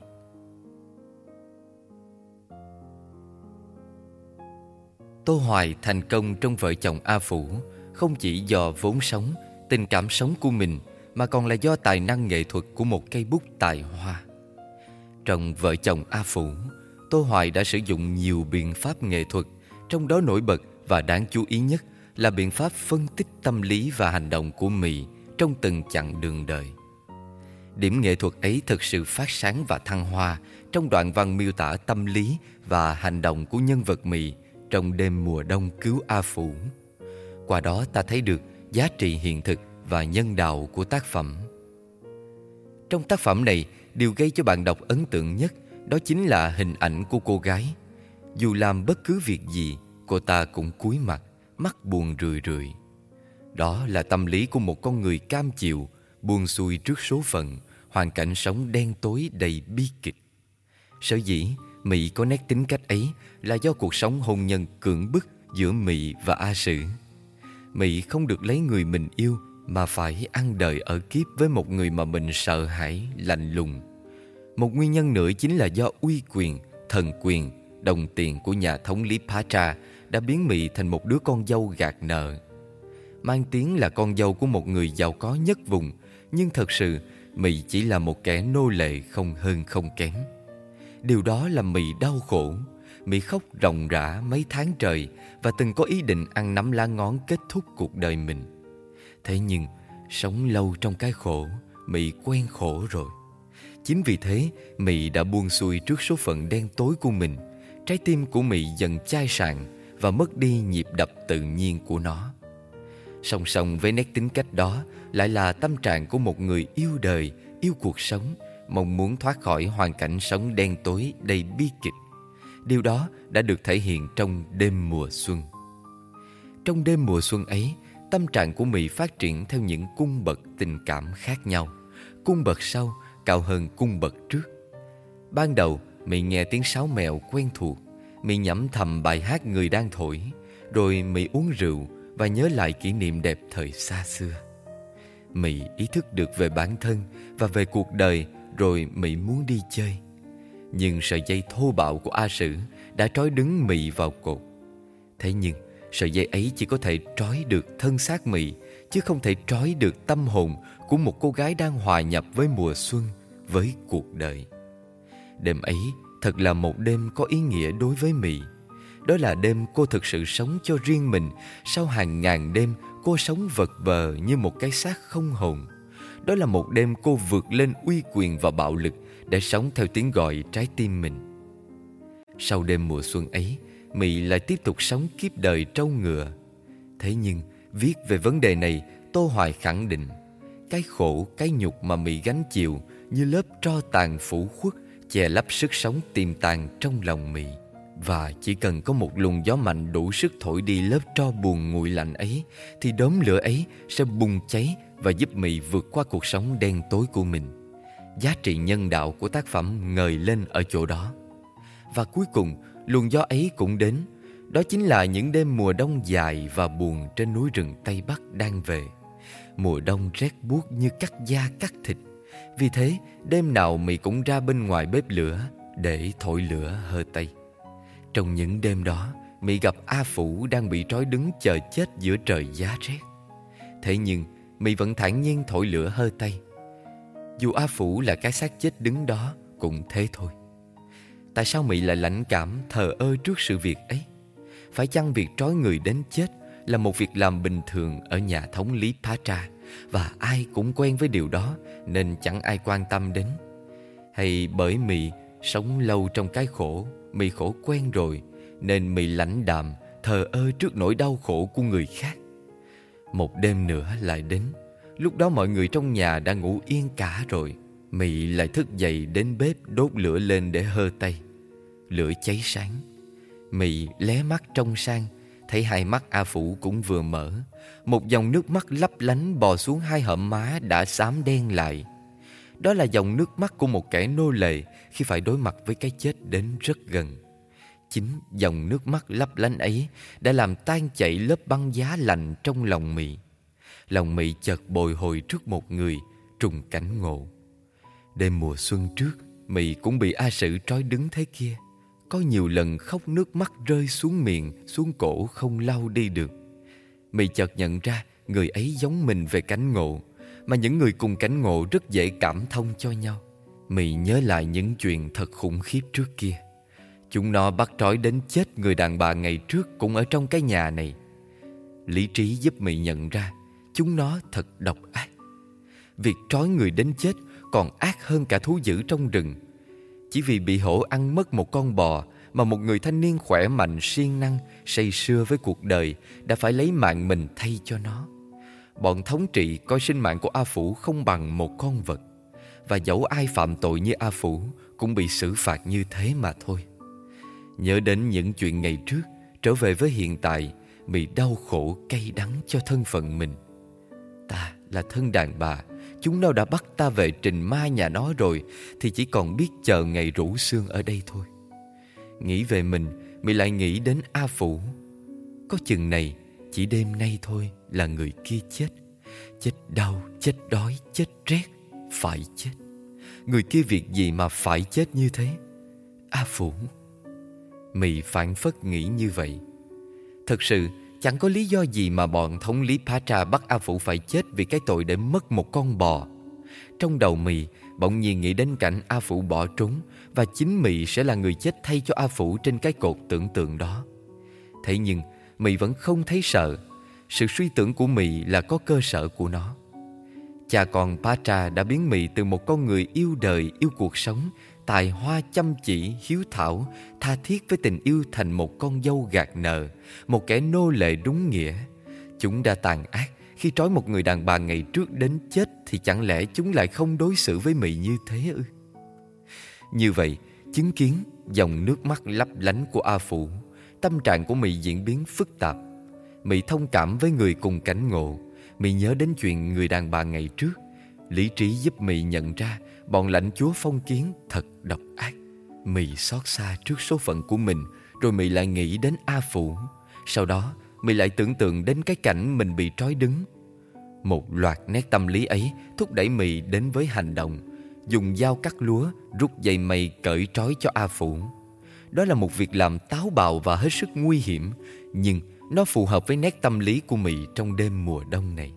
Tô Hoài thành công trong Vợ chồng A Phụ không chỉ do vốn sống, tình cảm sống của mình, mà còn là do tài năng nghệ thuật của một cây bút tài hoa. Trong Vợ chồng A Phụ, Tô Hoài đã sử dụng nhiều biện pháp nghệ thuật, trong đó nổi bật và đáng chú ý nhất là biện pháp phân tích tâm lý và hành động của Mị trong từng chặng đường đời. Điểm nghệ thuật ấy thực sự phát sáng và thăng hoa trong đoạn văn miêu tả tâm lý và hành động của nhân vật Mị trong đêm mùa đông cứu A Phụ. Qua đó ta thấy được giá trị hiện thực và nhân đạo của tác phẩm. Trong tác phẩm này, điều gây cho bạn đọc ấn tượng nhất đó chính là hình ảnh của cô gái. Dù làm bất cứ việc gì, cô ta cũng cúi mặt, mắt buồn rười rượi. Đó là tâm lý của một con người cam chịu, buông xuôi trước số phận, hoàn cảnh sống đen tối đầy bi kịch. Sở dĩ Mị có nét tính cách ấy là do cuộc sống hôn nhân cưỡng bức giữa Mị và A Sử. Mị không được lấy người mình yêu mà phải ăn đời ở kiếp với một người mà mình sợ hãi, lạnh lùng. Một nguyên nhân nữa chính là do uy quyền, thần quyền, đồng tiền của nhà thống lý Phá Tra đã biến Mị thành một đứa con dâu gạt nợ. Mang tiếng là con dâu của một người giàu có nhất vùng, nhưng thật sự Mị chỉ là một kẻ nô lệ không hơn không kém. Điều đó làm Mị đau khổ. Mị khóc ròng rã mấy tháng trời và từng có ý định ăn nắm lá ngón kết thúc cuộc đời mình. Thế nhưng sống lâu trong cái khổ, Mị quen khổ rồi. Chính vì thế Mị đã buông xuôi trước số phận đen tối của mình. Trái tim của Mị dần chai sạn và mất đi nhịp đập tự nhiên của nó. Song song với nét tính cách đó lại là tâm trạng của một người yêu đời, yêu cuộc sống, mong muốn thoát khỏi hoàn cảnh sống đen tối đầy bi kịch. Điều đó đã được thể hiện trong đêm mùa xuân. Trong đêm mùa xuân ấy, tâm trạng của Mị phát triển theo những cung bậc tình cảm khác nhau. Cung bậc sau cao hơn cung bậc trước. Ban đầu, Mị nghe tiếng sáo mèo quen thuộc. Mị nhẩm thầm bài hát người đang thổi. Rồi Mị uống rượu và nhớ lại kỷ niệm đẹp thời xa xưa. Mị ý thức được về bản thân và về cuộc đời. Rồi Mị muốn đi chơi. Nhưng sợi dây thô bạo của A Sử đã trói đứng Mị vào cột. Thế nhưng sợi dây ấy chỉ có thể trói được thân xác Mị, chứ không thể trói được tâm hồn của một cô gái đang hòa nhập với mùa xuân, với cuộc đời. Đêm ấy thật là một đêm có ý nghĩa đối với Mị. Đó là đêm cô thực sự sống cho riêng mình. Sau hàng ngàn đêm cô sống vật vờ như một cái xác không hồn. Đó là một đêm cô vượt lên uy quyền và bạo lực để sống theo tiếng gọi trái tim mình. Sau đêm mùa xuân ấy, Mị lại tiếp tục sống kiếp đời trâu ngựa. Thế nhưng viết về vấn đề này, Tô Hoài khẳng định cái khổ, cái nhục mà Mị gánh chịu như lớp tro tàn phủ khuất che lấp sức sống tiềm tàng trong lòng Mị. Và chỉ cần có một luồng gió mạnh đủ sức thổi đi lớp tro buồn nguội lạnh ấy, thì đốm lửa ấy sẽ bùng cháy và giúp Mị vượt qua cuộc sống đen tối của mình. Giá trị nhân đạo của tác phẩm ngời lên ở chỗ đó. Và cuối cùng, luồng gió ấy cũng đến. Đó chính là những đêm mùa đông dài và buồn trên núi rừng Tây Bắc đang về. Mùa đông rét buốt như cắt da cắt thịt. Vì thế, đêm nào Mị cũng ra bên ngoài bếp lửa để thổi lửa hơ tay. Trong những đêm đó, Mị gặp A Phủ đang bị trói đứng chờ chết giữa trời giá rét. Thế nhưng, Mị vẫn thản nhiên thổi lửa hơ tay. Dù A Phủ là cái xác chết đứng đó cũng thế thôi. Tại sao Mị lại lãnh cảm thờ ơ trước sự việc ấy? Phải chăng việc trói người đến chết là một việc làm bình thường ở nhà thống lý Phá Tra, và ai cũng quen với điều đó nên chẳng ai quan tâm đến? Hay bởi Mị sống lâu trong cái khổ, Mị khổ quen rồi nên Mị lãnh đạm, thờ ơ trước nỗi đau khổ của người khác? Một đêm nữa lại đến. Lúc đó mọi người trong nhà đã ngủ yên cả rồi. Mị lại thức dậy đến bếp đốt lửa lên để hơ tay. Lửa cháy sáng. Mị lé mắt trông sang, thấy hai mắt A Phủ cũng vừa mở. Một dòng nước mắt lấp lánh bò xuống hai hõm má đã xám đen lại. Đó là dòng nước mắt của một kẻ nô lệ khi phải đối mặt với cái chết đến rất gần. Chính dòng nước mắt lấp lánh ấy đã làm tan chảy lớp băng giá lạnh trong lòng Mị. Lòng Mị chợt bồi hồi trước một người, trùng cảnh ngộ. Đêm mùa xuân trước, Mị cũng bị A Sử trói đứng thế kia. Có nhiều lần khóc nước mắt rơi xuống miệng, xuống cổ không lau đi được. Mị chợt nhận ra người ấy giống mình về cảnh ngộ, mà những người cùng cảnh ngộ rất dễ cảm thông cho nhau. Mị nhớ lại những chuyện thật khủng khiếp trước kia. Chúng nó bắt trói đến chết người đàn bà ngày trước cũng ở trong cái nhà này. Lý trí giúp Mị nhận ra chúng nó thật độc ác. Việc trói người đến chết còn ác hơn cả thú dữ trong rừng. Chỉ vì bị hổ ăn mất một con bò mà một người thanh niên khỏe mạnh, siêng năng, say sưa với cuộc đời đã phải lấy mạng mình thay cho nó. Bọn thống trị coi sinh mạng của A Phủ không bằng một con vật. Và dẫu ai phạm tội như A Phủ cũng bị xử phạt như thế mà thôi. Nhớ đến những chuyện ngày trước, trở về với hiện tại, Mị đau khổ cay đắng cho thân phận mình. Ta là thân đàn bà, chúng nó đã bắt ta về trình ma nhà nó rồi, thì chỉ còn biết chờ ngày rũ xương ở đây thôi. Nghĩ về mình, Mị lại nghĩ đến A Phủ. Có chừng này, chỉ đêm nay thôi là người kia chết. Chết đau, chết đói, chết rét, phải chết. Người kia việc gì mà phải chết như thế? A Phủ. Mị phảng phất nghĩ như vậy. Thật sự chẳng có lý do gì mà bọn thống lý Phá Tra bắt A Phủ phải chết vì cái tội để mất một con bò. Trong đầu Mị bỗng nhiên nghĩ đến cảnh A Phủ bỏ trốn, và chính Mị sẽ là người chết thay cho A Phủ trên cái cột tưởng tượng đó. Thế nhưng Mị vẫn không thấy sợ. Sự suy tưởng của Mị là có cơ sở của nó. Cha con Phá Tra đã biến Mị từ một con người yêu đời, yêu cuộc sống tài hoa chăm chỉ, hiếu thảo, tha thiết với tình yêu thành một con dâu gạt nợ, một kẻ nô lệ đúng nghĩa. Chúng đã tàn ác khi trói một người đàn bà ngày trước đến chết, thì chẳng lẽ chúng lại không đối xử với Mị như thế ư? Như vậy, chứng kiến dòng nước mắt lấp lánh của A Phủ, tâm trạng của Mị diễn biến phức tạp. Mị thông cảm với người cùng cảnh ngộ. Mị nhớ đến chuyện người đàn bà ngày trước. Lý trí giúp Mị nhận ra bọn lãnh chúa phong kiến thật độc ác. Mị xót xa trước số phận của mình, rồi Mị lại nghĩ đến A Phủ. Sau đó Mị lại tưởng tượng đến cái cảnh mình bị trói đứng. Một loạt nét tâm lý ấy thúc đẩy Mị đến với hành động dùng dao cắt lúa, rút dây mây cởi trói cho A Phủ. Đó là một việc làm táo bạo và hết sức nguy hiểm, nhưng nó phù hợp với nét tâm lý của Mị trong đêm mùa đông này.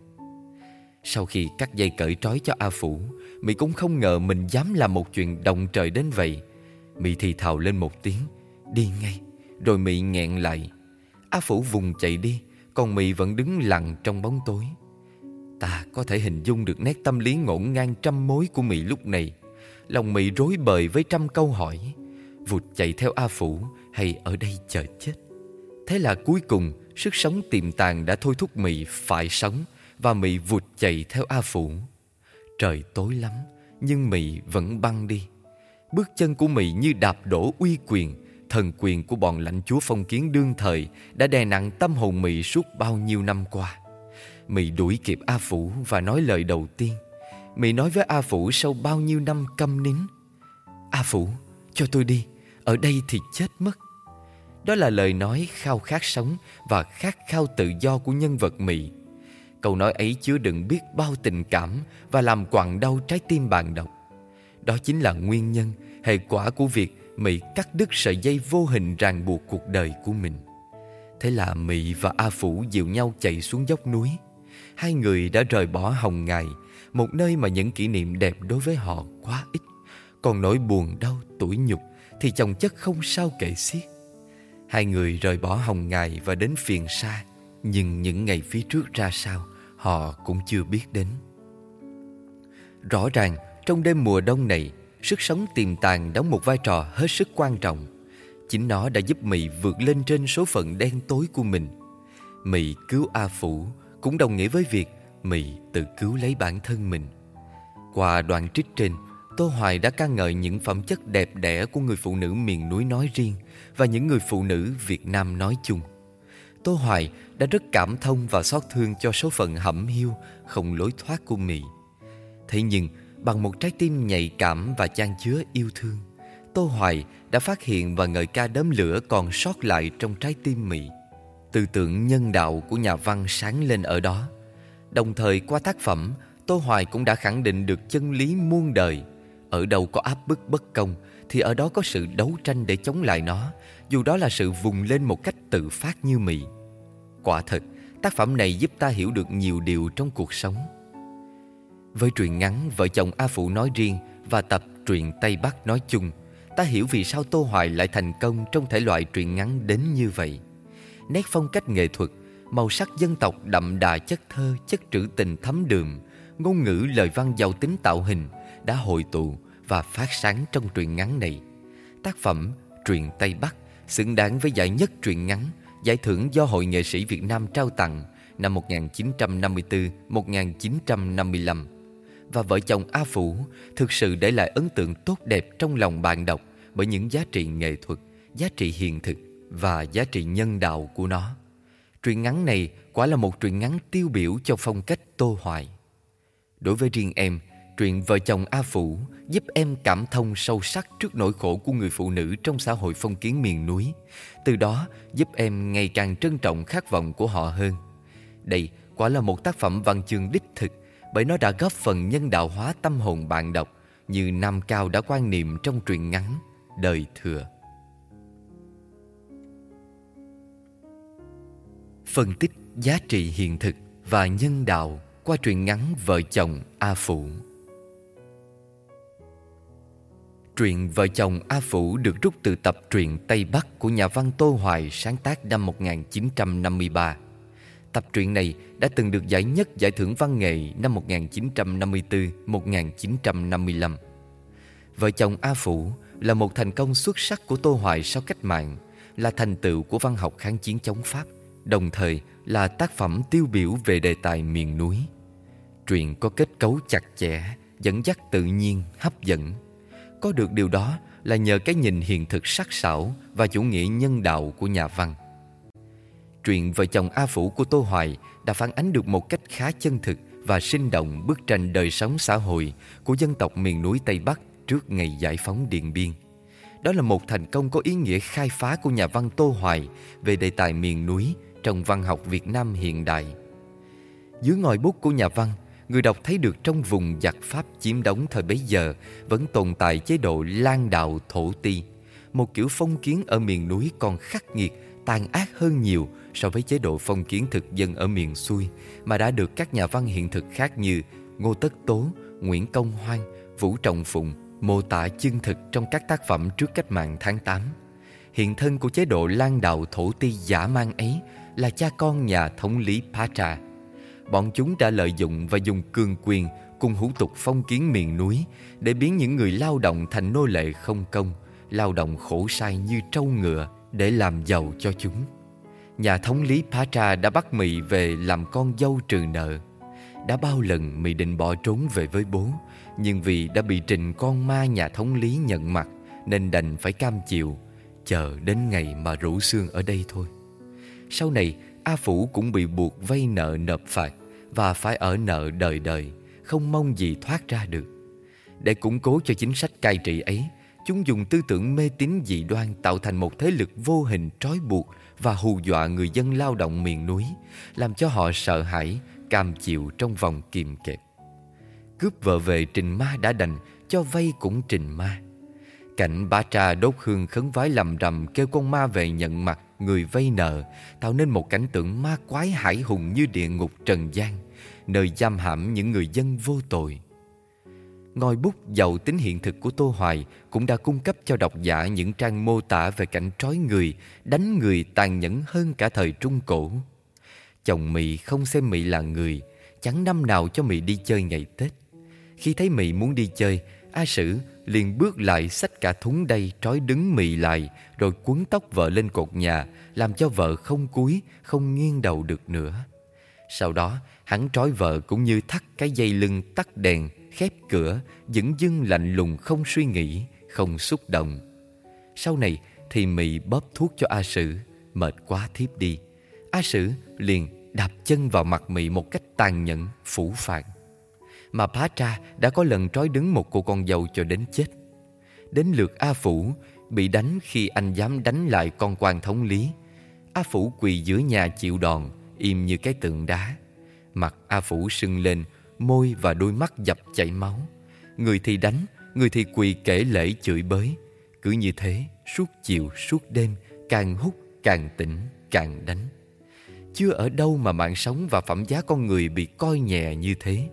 Sau khi cắt dây cởi trói cho A Phủ, Mị cũng không ngờ mình dám làm một chuyện động trời đến vậy. Mị thì thào lên một tiếng, đi ngay. Rồi Mị nghẹn lại. A Phủ vùng chạy đi, còn Mị vẫn đứng lặng trong bóng tối. Ta có thể hình dung được nét tâm lý ngổn ngang trăm mối của Mị lúc này. Lòng Mị rối bời với trăm câu hỏi. Vụt chạy theo A Phủ hay ở đây chờ chết? Thế là cuối cùng sức sống tiềm tàng đã thôi thúc Mị phải sống, và Mị vụt chạy theo A Phủ. Trời tối lắm, nhưng Mị vẫn băng đi. Bước chân của Mị như đạp đổ uy quyền, thần quyền của bọn lãnh chúa phong kiến đương thời đã đè nặng tâm hồn Mị suốt bao nhiêu năm qua. Mị đuổi kịp A Phủ và nói lời đầu tiên. Mị nói với A Phủ sau bao nhiêu năm câm nín: A Phủ, cho tôi đi, ở đây thì chết mất. Đó là lời nói khao khát sống và khát khao tự do của nhân vật Mị. Câu nói ấy chứa đựng biết bao tình cảm và làm quặn đau trái tim bạn đọc. Đó chính là nguyên nhân, hệ quả của việc Mị cắt đứt sợi dây vô hình ràng buộc cuộc đời của mình. Thế là Mị và A Phủ dìu nhau chạy xuống dốc núi. Hai người đã rời bỏ Hồng Ngài, một nơi mà những kỷ niệm đẹp đối với họ quá ít. Còn nỗi buồn đau, tủi nhục thì chồng chất không sao kể xiết. Hai người rời bỏ Hồng Ngài và đến Phiền Sa, nhưng những ngày phía trước ra sao họ cũng chưa biết đến. Rõ ràng trong đêm mùa đông này, sức sống tiềm tàng đóng một vai trò hết sức quan trọng. Chính nó đã giúp Mị vượt lên trên số phận đen tối của mình. Mị cứu A Phủ cũng đồng nghĩa với việc Mị tự cứu lấy bản thân mình. Qua đoạn trích trên, Tô Hoài đã ca ngợi những phẩm chất đẹp đẽ của người phụ nữ miền núi nói riêng và những người phụ nữ Việt Nam nói chung. Tô Hoài đã rất cảm thông và xót thương cho số phận hẩm hiu, không lối thoát của Mị. Thế nhưng, bằng một trái tim nhạy cảm và chan chứa yêu thương, Tô Hoài đã phát hiện và ngợi ca đốm lửa còn sót lại trong trái tim Mị. Tư tưởng nhân đạo của nhà văn sáng lên ở đó. Đồng thời qua tác phẩm, Tô Hoài cũng đã khẳng định được chân lý muôn đời. Ở đâu có áp bức bất công thì ở đó có sự đấu tranh để chống lại nó, dù đó là sự vùng lên một cách tự phát như Mị. Quả thật, tác phẩm này giúp ta hiểu được nhiều điều trong cuộc sống. Với truyện ngắn Vợ chồng A Phủ nói riêng và tập truyện Tây Bắc nói chung, ta hiểu vì sao Tô Hoài lại thành công trong thể loại truyện ngắn đến như vậy. Nét phong cách nghệ thuật, màu sắc dân tộc đậm đà chất thơ, chất trữ tình thấm đượm, ngôn ngữ lời văn giàu tính tạo hình đã hội tụ và phát sáng trong truyện ngắn này. Tác phẩm Truyện Tây Bắc xứng đáng với giải nhất truyện ngắn, giải thưởng do Hội Nghệ sĩ Việt Nam trao tặng năm một nghìn chín trăm năm mươi tư đến một nghìn chín trăm năm mươi lăm. Và Vợ chồng A Phủ thực sự để lại ấn tượng tốt đẹp trong lòng bạn đọc bởi những giá trị nghệ thuật, giá trị hiện thực và giá trị nhân đạo của nó. Truyện ngắn này quả là một truyện ngắn tiêu biểu cho phong cách Tô Hoài. Đối với riêng em, truyện Vợ chồng A Phủ giúp em cảm thông sâu sắc trước nỗi khổ của người phụ nữ trong xã hội phong kiến miền núi. Từ đó giúp em ngày càng trân trọng khát vọng của họ hơn. Đây quả là một tác phẩm văn chương đích thực, bởi nó đã góp phần nhân đạo hóa tâm hồn bạn đọc, như Nam Cao đã quan niệm trong truyện ngắn Đời Thừa. Phân tích giá trị hiện thực và nhân đạo qua truyện ngắn Vợ chồng A Phủ. Truyện Vợ chồng A Phủ được rút từ tập truyện Tây Bắc của nhà văn Tô Hoài sáng tác năm một nghìn chín trăm năm mươi ba. Tập truyện này đã từng được giải nhất giải thưởng văn nghệ năm một nghìn chín trăm năm mươi tư đến một nghìn chín trăm năm mươi lăm. Vợ chồng A Phủ là một thành công xuất sắc của Tô Hoài sau cách mạng, là thành tựu của văn học kháng chiến chống Pháp, đồng thời là tác phẩm tiêu biểu về đề tài miền núi. Truyện có kết cấu chặt chẽ, dẫn dắt tự nhiên, hấp dẫn. Có được điều đó là nhờ cái nhìn hiện thực sắc sảo và chủ nghĩa nhân đạo của nhà văn. Truyện Vợ chồng A Phủ của Tô Hoài đã phản ánh được một cách khá chân thực và sinh động bức tranh đời sống xã hội của dân tộc miền núi Tây Bắc trước ngày giải phóng Điện Biên. Đó là một thành công có ý nghĩa khai phá của nhà văn Tô Hoài về đề tài miền núi trong văn học Việt Nam hiện đại. Dưới ngòi bút của nhà văn, người đọc thấy được trong vùng giặc Pháp chiếm đóng thời bấy giờ vẫn tồn tại chế độ lang đạo thổ ti, một kiểu phong kiến ở miền núi còn khắc nghiệt, tàn ác hơn nhiều so với chế độ phong kiến thực dân ở miền xuôi mà đã được các nhà văn hiện thực khác như Ngô Tất Tố, Nguyễn Công Hoan, Vũ Trọng Phụng mô tả chân thực trong các tác phẩm trước cách mạng tháng tám. Hiện thân của chế độ lang đạo thổ ti dã man ấy là cha con nhà thống lý Pá Trà. Bọn chúng đã lợi dụng và dùng cường quyền cùng hủ tục phong kiến miền núi để biến những người lao động thành nô lệ không công, lao động khổ sai như trâu ngựa để làm giàu cho chúng. Nhà thống lý Pá Trà đã bắt Mị về làm con dâu trừ nợ. Đã bao lần Mị định bỏ trốn về với bố, nhưng vì đã bị Trình con ma nhà thống lý nhận mặt nên đành phải cam chịu, chờ đến ngày mà rủ xương ở đây thôi. Sau này, A Phủ cũng bị buộc vay nợ nộp phạt và phải ở nợ đời đời, không mong gì thoát ra được. Để củng cố cho chính sách cai trị ấy, chúng dùng tư tưởng mê tín dị đoan tạo thành một thế lực vô hình trói buộc và hù dọa người dân lao động miền núi, làm cho họ sợ hãi, cam chịu trong vòng kìm kẹp. Cướp vợ về trình ma đã đành, cho vay cũng trình ma. Cảnh Pá Trà đốt hương khấn vái lầm rầm kêu con ma về nhận mặt người vay nợ, tạo nên một cảnh tượng ma quái hải hùng như địa ngục trần gian, nơi giam hãm những người dân vô tội. Ngòi bút giàu tính hiện thực của Tô Hoài cũng đã cung cấp cho độc giả những trang mô tả về cảnh trói người, đánh người tàn nhẫn hơn cả thời Trung Cổ. Chồng Mị không xem Mị là người, chẳng năm nào cho Mị đi chơi ngày Tết. Khi thấy Mị muốn đi chơi, A Sử liền bước lại xách cả thúng đay trói đứng Mị lại, rồi quấn tóc vợ lên cột nhà, làm cho vợ không cúi, không nghiêng đầu được nữa. Sau đó, hắn trói vợ cũng như thắt cái dây lưng, tắt đèn, khép cửa, dửng dưng lạnh lùng không suy nghĩ, không xúc động. Sau này thì Mị bóp thuốc cho A Sử, mệt quá thiếp đi. A Sử liền đạp chân vào mặt Mị một cách tàn nhẫn, phũ phàng. Mà Pá Trà đã có lần trói đứng một cô con dâu cho đến chết. Đến lượt A Phủ bị đánh khi anh dám đánh lại con quan thống lý. A Phủ quỳ giữa nhà chịu đòn, im như cái tượng đá. Mặt A Phủ sưng lên, môi và đôi mắt dập chảy máu. Người thì đánh, người thì quỳ kể lễ chửi bới. Cứ như thế suốt chiều suốt đêm, càng hút càng tỉnh càng đánh. Chưa ở đâu mà mạng sống và phẩm giá con người bị coi nhẹ như thế.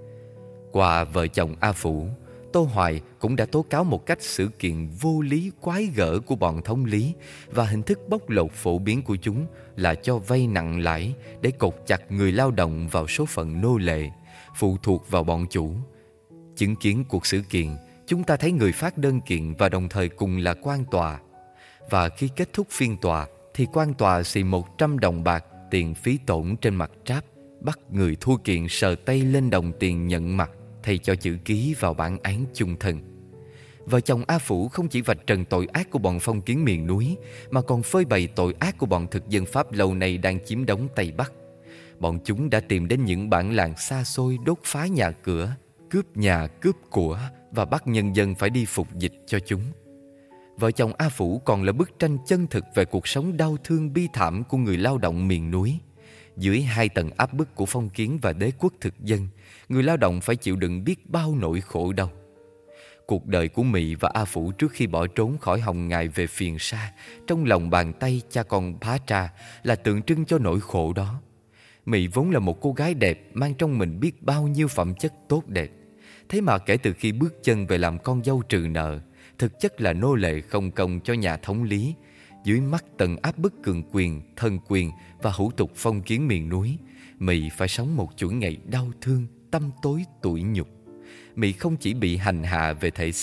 Qua Vợ chồng A Phủ, Tô Hoài cũng đã tố cáo một cách sự kiện vô lý quái gở của bọn thống lý, và hình thức bóc lột phổ biến của chúng là cho vay nặng lãi để cột chặt người lao động vào số phận nô lệ, phụ thuộc vào bọn chủ. Chứng kiến cuộc xử kiện, chúng ta thấy người phát đơn kiện và đồng thời cùng là quan tòa. Và khi kết thúc phiên tòa thì quan tòa xì một trăm đồng bạc tiền phí tổn trên mặt tráp, bắt người thua kiện sờ tay lên đồng tiền nhận mặt thay cho chữ ký vào bản án chung thân. Vợ chồng A Phủ không chỉ vạch trần tội ác của bọn phong kiến miền núi, mà còn phơi bày tội ác của bọn thực dân Pháp lâu nay đang chiếm đóng Tây Bắc. Bọn chúng đã tìm đến những bản làng xa xôi, đốt phá nhà cửa, cướp nhà cướp của và bắt nhân dân phải đi phục dịch cho chúng. Vợ chồng A Phủ còn là bức tranh chân thực về cuộc sống đau thương bi thảm của người lao động miền núi. Dưới hai tầng áp bức của phong kiến và đế quốc thực dân, người lao động phải chịu đựng biết bao nỗi khổ đau. Cuộc đời của Mị và A Phủ trước khi bỏ trốn khỏi Hồng Ngài về Phiền Sa, trong lòng bàn tay cha con Pá Trà là tượng trưng cho nỗi khổ đó. Mị vốn là một cô gái đẹp, mang trong mình biết bao nhiêu phẩm chất tốt đẹp. Thế mà kể từ khi bước chân về làm con dâu trừ nợ, thực chất là nô lệ không công cho nhà thống lý, dưới mắt tầng áp bức cường quyền, thân quyền và hủ tục phong kiến miền núi, Mị phải sống một chuỗi ngày đau thương, tăm tối, tủi nhục. Mị không chỉ bị hành hạ về thể xác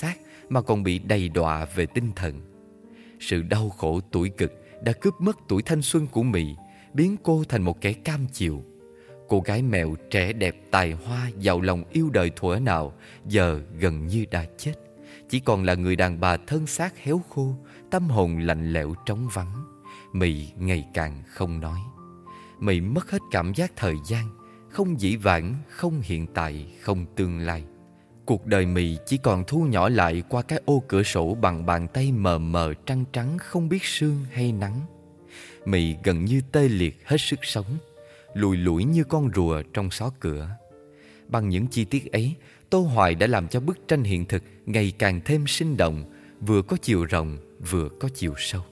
mà còn bị đầy đọa về tinh thần. Sự đau khổ tủi cực đã cướp mất tuổi thanh xuân của Mị, biến cô thành một kẻ cam chịu. Cô gái mèo trẻ đẹp tài hoa, giàu lòng yêu đời thuở nào, giờ gần như đã chết, chỉ còn là người đàn bà thân xác héo khô, tâm hồn lạnh lẽo trống vắng. Mị ngày càng không nói. Mị mất hết cảm giác thời gian, không dĩ vãng, không hiện tại, không tương lai. Cuộc đời Mị chỉ còn thu nhỏ lại qua cái ô cửa sổ bằng bàn tay mờ mờ trăng trắng, không biết sương hay nắng. Mị gần như tê liệt hết sức sống, lùi lủi như con rùa trong xó cửa. Bằng những chi tiết ấy, Tô Hoài đã làm cho bức tranh hiện thực ngày càng thêm sinh động, vừa có chiều rộng, vừa có chiều sâu.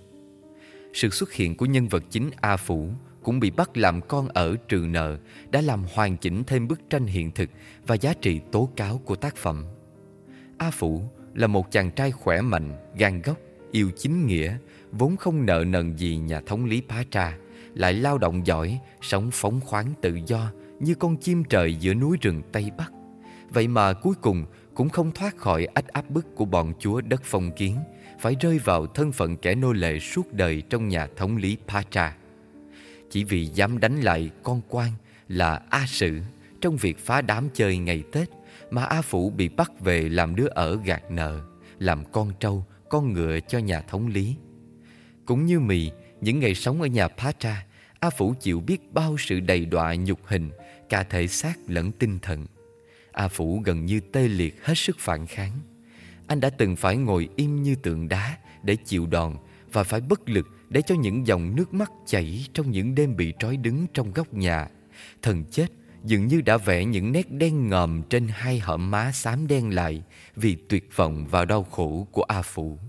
Sự xuất hiện của nhân vật chính A Phủ cũng bị bắt làm con ở trừ nợ đã làm hoàn chỉnh thêm bức tranh hiện thực và giá trị tố cáo của tác phẩm. A Phủ là một chàng trai khỏe mạnh, gan góc, yêu chính nghĩa, vốn không nợ nần gì nhà thống lý Pá Tra, lại lao động giỏi, sống phóng khoáng tự do như con chim trời giữa núi rừng Tây Bắc. Vậy mà cuối cùng cũng không thoát khỏi ách áp bức của bọn chúa đất phong kiến, phải rơi vào thân phận kẻ nô lệ suốt đời trong nhà thống lý Pá Tra. Chỉ vì dám đánh lại con quan là A Sử trong việc phá đám chơi ngày Tết mà A Phủ bị bắt về làm đứa ở gạt nợ, làm con trâu, con ngựa cho nhà thống lý. Cũng như Mị, những ngày sống ở nhà Pá Tra, A Phủ chịu biết bao sự đầy đọa nhục hình, cả thể xác lẫn tinh thần. A Phủ gần như tê liệt hết sức phản kháng. Anh đã từng phải ngồi im như tượng đá để chịu đòn và phải bất lực để cho những dòng nước mắt chảy trong những đêm bị trói đứng trong góc nhà. Thần chết dường như đã vẽ những nét đen ngòm trên hai hõm má xám đen lại vì tuyệt vọng và đau khổ của A Phủ.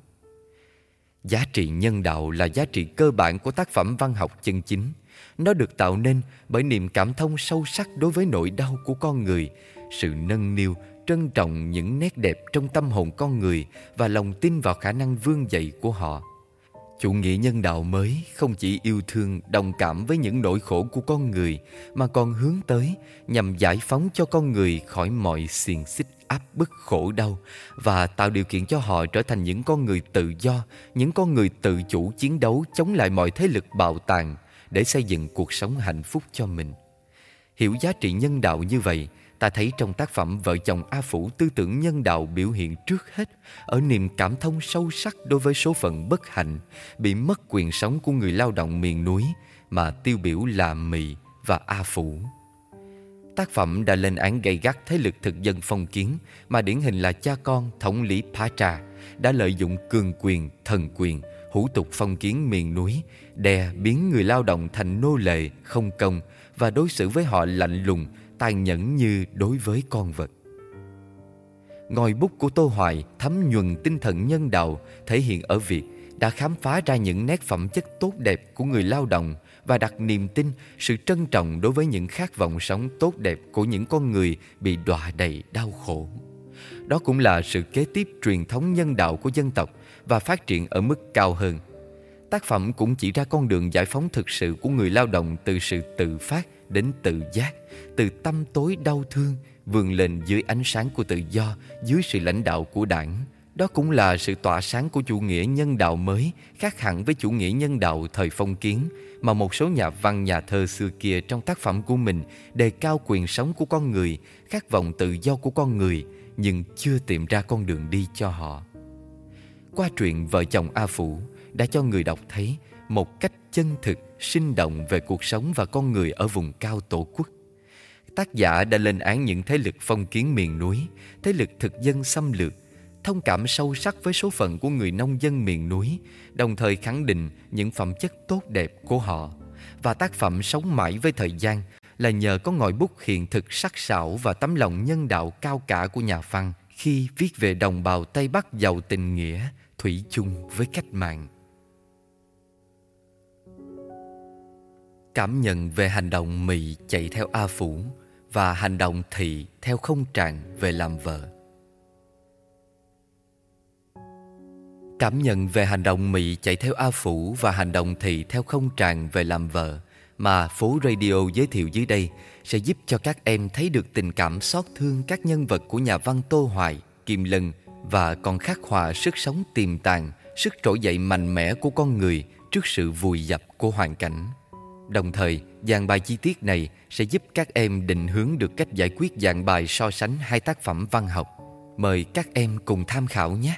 Giá trị nhân đạo là giá trị cơ bản của tác phẩm văn học chân chính. Nó được tạo nên bởi niềm cảm thông sâu sắc đối với nỗi đau của con người, sự nâng niu, trân trọng những nét đẹp trong tâm hồn con người và lòng tin vào khả năng vươn dậy của họ. Chủ nghĩa nhân đạo mới không chỉ yêu thương, đồng cảm với những nỗi khổ của con người, mà còn hướng tới nhằm giải phóng cho con người khỏi mọi xiềng xích áp bức khổ đau và tạo điều kiện cho họ trở thành những con người tự do, những con người tự chủ chiến đấu chống lại mọi thế lực bạo tàn để xây dựng cuộc sống hạnh phúc cho mình. Hiểu giá trị nhân đạo như vậy, ta thấy trong tác phẩm Vợ chồng A Phủ tư tưởng nhân đạo biểu hiện trước hết ở niềm cảm thông sâu sắc đối với số phận bất hạnh, bị mất quyền sống của người lao động miền núi mà tiêu biểu là Mị và A Phủ. Tác phẩm đã lên án gay gắt thế lực thực dân phong kiến mà điển hình là cha con thống lý Pá Tra đã lợi dụng cường quyền, thần quyền, hủ tục phong kiến miền núi, đè biến người lao động thành nô lệ, không công và đối xử với họ lạnh lùng, tàn nhẫn như đối với con vật. Ngòi bút của Tô Hoài thấm nhuần tinh thần nhân đạo thể hiện ở việc đã khám phá ra những nét phẩm chất tốt đẹp của người lao động và đặt niềm tin, sự trân trọng đối với những khát vọng sống tốt đẹp của những con người bị đọa đầy đau khổ. Đó cũng là sự kế tiếp truyền thống nhân đạo của dân tộc và phát triển ở mức cao hơn. Tác phẩm cũng chỉ ra con đường giải phóng thực sự của người lao động từ sự tự phát đến tự giác, từ tăm tối đau thương vươn lên dưới ánh sáng của tự do, dưới sự lãnh đạo của Đảng. Đó cũng là sự tỏa sáng của chủ nghĩa nhân đạo mới, khác hẳn với chủ nghĩa nhân đạo thời phong kiến mà một số nhà văn nhà thơ xưa kia trong tác phẩm của mình đề cao quyền sống của con người, khát vọng tự do của con người, nhưng chưa tìm ra con đường đi cho họ. Qua truyện Vợ chồng A Phủ đã cho người đọc thấy một cách chân thực, sinh động về cuộc sống và con người ở vùng cao Tổ quốc. Tác giả đã lên án những thế lực phong kiến miền núi, thế lực thực dân xâm lược, thông cảm sâu sắc với số phận của người nông dân miền núi, đồng thời khẳng định những phẩm chất tốt đẹp của họ. Và tác phẩm sống mãi với thời gian là nhờ có ngòi bút hiện thực sắc sảo và tấm lòng nhân đạo cao cả của nhà văn khi viết về đồng bào Tây Bắc giàu tình nghĩa, thủy chung với cách mạng. Cảm nhận về hành động Mị chạy theo A Phủ và hành động Thị theo Không Tràng về làm vợ. Cảm nhận về hành động Mị chạy theo A Phủ và hành động Thị theo Không Tràng về làm vợ mà Phố Radio giới thiệu dưới đây sẽ giúp cho các em thấy được tình cảm xót thương các nhân vật của nhà văn Tô Hoài, Kim Lân và còn khắc họa sức sống tiềm tàng, sức trỗi dậy mạnh mẽ của con người trước sự vùi dập của hoàn cảnh. Đồng thời, dàn bài chi tiết này sẽ giúp các em định hướng được cách giải quyết dạng bài so sánh hai tác phẩm văn học. Mời các em cùng tham khảo nhé.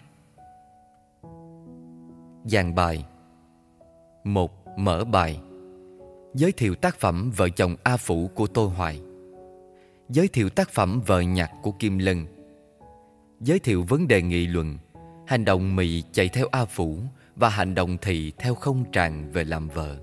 Dàn bài. Một. Mở bài. Giới thiệu tác phẩm Vợ chồng A Phủ của Tô Hoài. Giới thiệu tác phẩm Vợ nhặt của Kim Lân. Giới thiệu vấn đề nghị luận: hành động Mị chạy theo A Phủ và hành động Thị theo Không Tràng về làm vợ.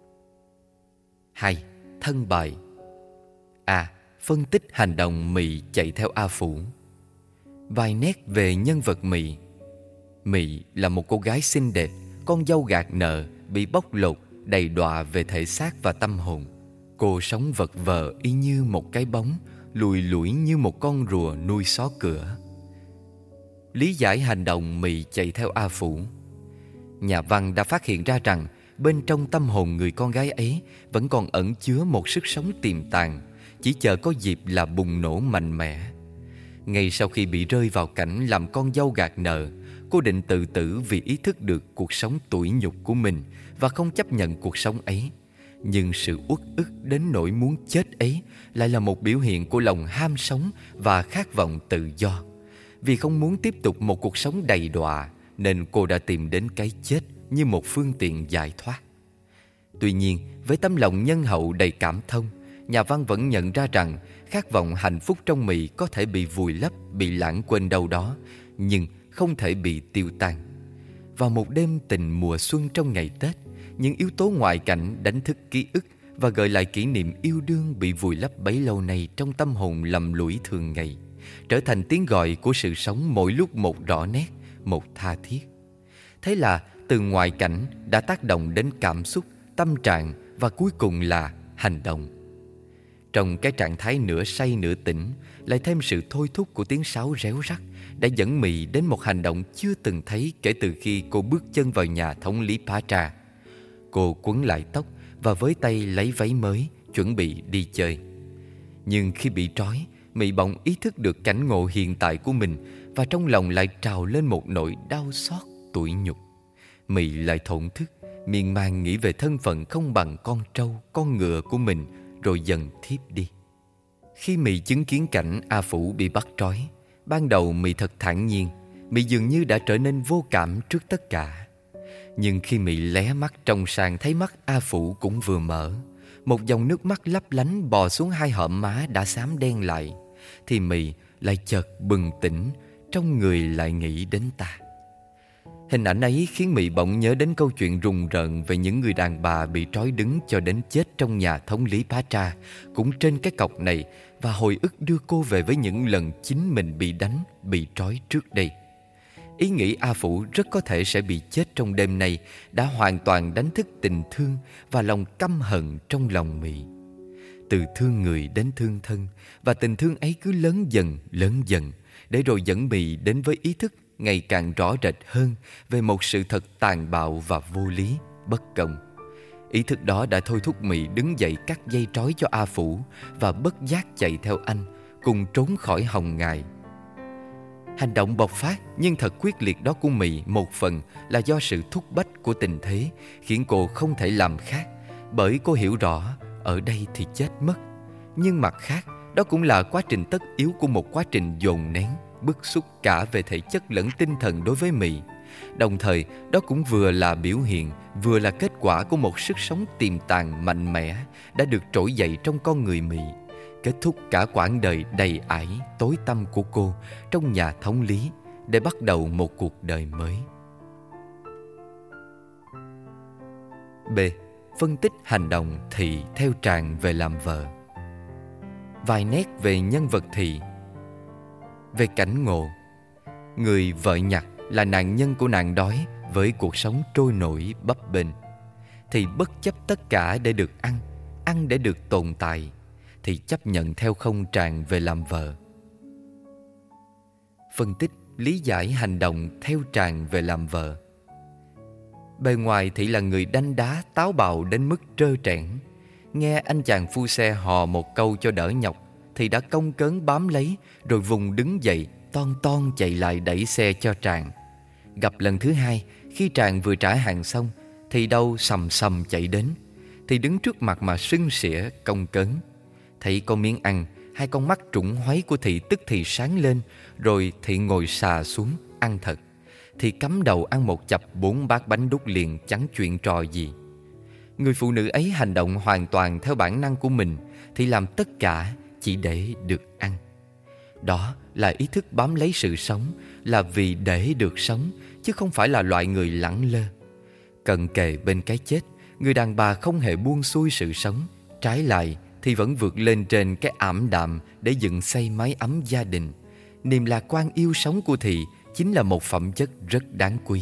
Hai. Thân bài. A. Phân tích hành động Mị chạy theo A Phủ. Vài nét về nhân vật Mị. Mị là một cô gái xinh đẹp, con dâu gạt nợ, bị bóc lột, đầy đọa về thể xác và tâm hồn. Cô sống vật vờ y như một cái bóng, lùi lủi như một con rùa nuôi xó cửa. Lý giải hành động Mị chạy theo A Phủ. Nhà văn đã phát hiện ra rằng bên trong tâm hồn người con gái ấy vẫn còn ẩn chứa một sức sống tiềm tàng, chỉ chờ có dịp là bùng nổ mạnh mẽ. Ngay sau khi bị rơi vào cảnh làm con dâu gạt nợ, cô định tự tử vì ý thức được cuộc sống tủi nhục của mình và không chấp nhận cuộc sống ấy. Nhưng sự uất ức đến nỗi muốn chết ấy lại là một biểu hiện của lòng ham sống và khát vọng tự do. Vì không muốn tiếp tục một cuộc sống đầy đọa, nên cô đã tìm đến cái chết như một phương tiện giải thoát. Tuy nhiên, với tấm lòng nhân hậu đầy cảm thông, nhà văn vẫn nhận ra rằng khát vọng hạnh phúc trong Mị có thể bị vùi lấp, bị lãng quên đâu đó, nhưng không thể bị tiêu tan. Vào một đêm tình mùa xuân trong ngày Tết, những yếu tố ngoại cảnh đánh thức ký ức và gợi lại kỷ niệm yêu đương bị vùi lấp bấy lâu nay trong tâm hồn lầm lũi thường ngày, trở thành tiếng gọi của sự sống mỗi lúc một rõ nét, một tha thiết. Thế là từ ngoại cảnh đã tác động đến cảm xúc, tâm trạng và cuối cùng là hành động. Trong cái trạng thái nửa say nửa tỉnh, lại thêm sự thôi thúc của tiếng sáo réo rắt đã dẫn Mị đến một hành động chưa từng thấy kể từ khi cô bước chân vào nhà thống lý Pá Tra. Cô quấn lại tóc và với tay lấy váy mới, chuẩn bị đi chơi. Nhưng khi bị trói, Mị bỗng ý thức được cảnh ngộ hiện tại của mình và trong lòng lại trào lên một nỗi đau xót, tủi nhục. Mị lại thổn thức, miên man nghĩ về thân phận không bằng con trâu, con ngựa của mình, rồi dần thiếp đi. Khi Mị chứng kiến cảnh A Phủ bị bắt trói, ban đầu Mị thật thản nhiên, Mị dường như đã trở nên vô cảm trước tất cả. Nhưng khi Mị lé mắt trong sang thấy mắt A Phủ cũng vừa mở, một dòng nước mắt lấp lánh bò xuống hai hõm má đã xám đen lại, thì Mị lại chợt bừng tỉnh, trong người lại nghĩ đến ta. Hình ảnh ấy khiến Mị bỗng nhớ đến câu chuyện rùng rợn về những người đàn bà bị trói đứng cho đến chết trong nhà thống lý Pá Tra, cũng trên cái cọc này, và hồi ức đưa cô về với những lần chính mình bị đánh, bị trói trước đây. Ý nghĩ A Phủ rất có thể sẽ bị chết trong đêm nay đã hoàn toàn đánh thức tình thương và lòng căm hận trong lòng Mị. Từ thương người đến thương thân, và tình thương ấy cứ lớn dần, lớn dần, để rồi dẫn Mị đến với ý thức ngày càng rõ rệt hơn về một sự thật tàn bạo và vô lý, bất công. Ý thức đó đã thôi thúc Mị đứng dậy cắt dây trói cho A Phủ và bất giác chạy theo anh, cùng trốn khỏi hồng ngài. Hành động bộc phát nhưng thật quyết liệt đó của Mị một phần là do sự thúc bách của tình thế, khiến cô không thể làm khác, bởi cô hiểu rõ ở đây thì chết mất. Nhưng mặt khác, đó cũng là quá trình tất yếu của một quá trình dồn nén, bức xúc cả về thể chất lẫn tinh thần đối với Mị. Đồng thời, đó cũng vừa là biểu hiện, vừa là kết quả của một sức sống tiềm tàng mạnh mẽ đã được trỗi dậy trong con người Mị, kết thúc cả quãng đời đầy ải, tối tăm của cô trong nhà thống lý để bắt đầu một cuộc đời mới. B. Phân tích hành động Thị theo Tràng về làm vợ. Vài nét về nhân vật Thị. Về cảnh ngộ, người vợ nhặt là nạn nhân của nạn đói với cuộc sống trôi nổi bấp bênh. Thì bất chấp tất cả để được ăn, ăn để được tồn tại, thì chấp nhận theo Không Tràng về làm vợ. Phân tích, lý giải hành động theo Tràng về làm vợ. Bề ngoài Thị là người đanh đá, táo bạo đến mức trơ trẽn. Nghe anh chàng phu xe hò một câu cho đỡ nhọc, thì đã cong cớn bám lấy, rồi vùng đứng dậy, ton ton chạy lại đẩy xe cho Tràng. Gặp lần thứ hai, khi Tràng vừa trả hàng xong thì đâu sầm sầm chạy đến. Thì đứng trước mặt mà sưng sỉa cong cớn. Thấy có miếng ăn, hai con mắt trũng hoáy của Thị tức thì sáng lên. Rồi Thị ngồi xà xuống ăn thật. Thị cắm đầu ăn một chập bốn bát bánh đúc liền, chẳng chuyện trò gì. Người phụ nữ ấy hành động hoàn toàn theo bản năng của mình, thì làm tất cả chỉ để được ăn. Đó là ý thức bám lấy sự sống, là vì để được sống, chứ không phải là loại người lẳng lơ. Cận kề bên cái chết, người đàn bà không hề buông xuôi sự sống. Trái lại thì vẫn vượt lên trên cái ảm đạm để dựng xây mái ấm gia đình. Niềm lạc quan yêu sống của Thị chính là một phẩm chất rất đáng quý.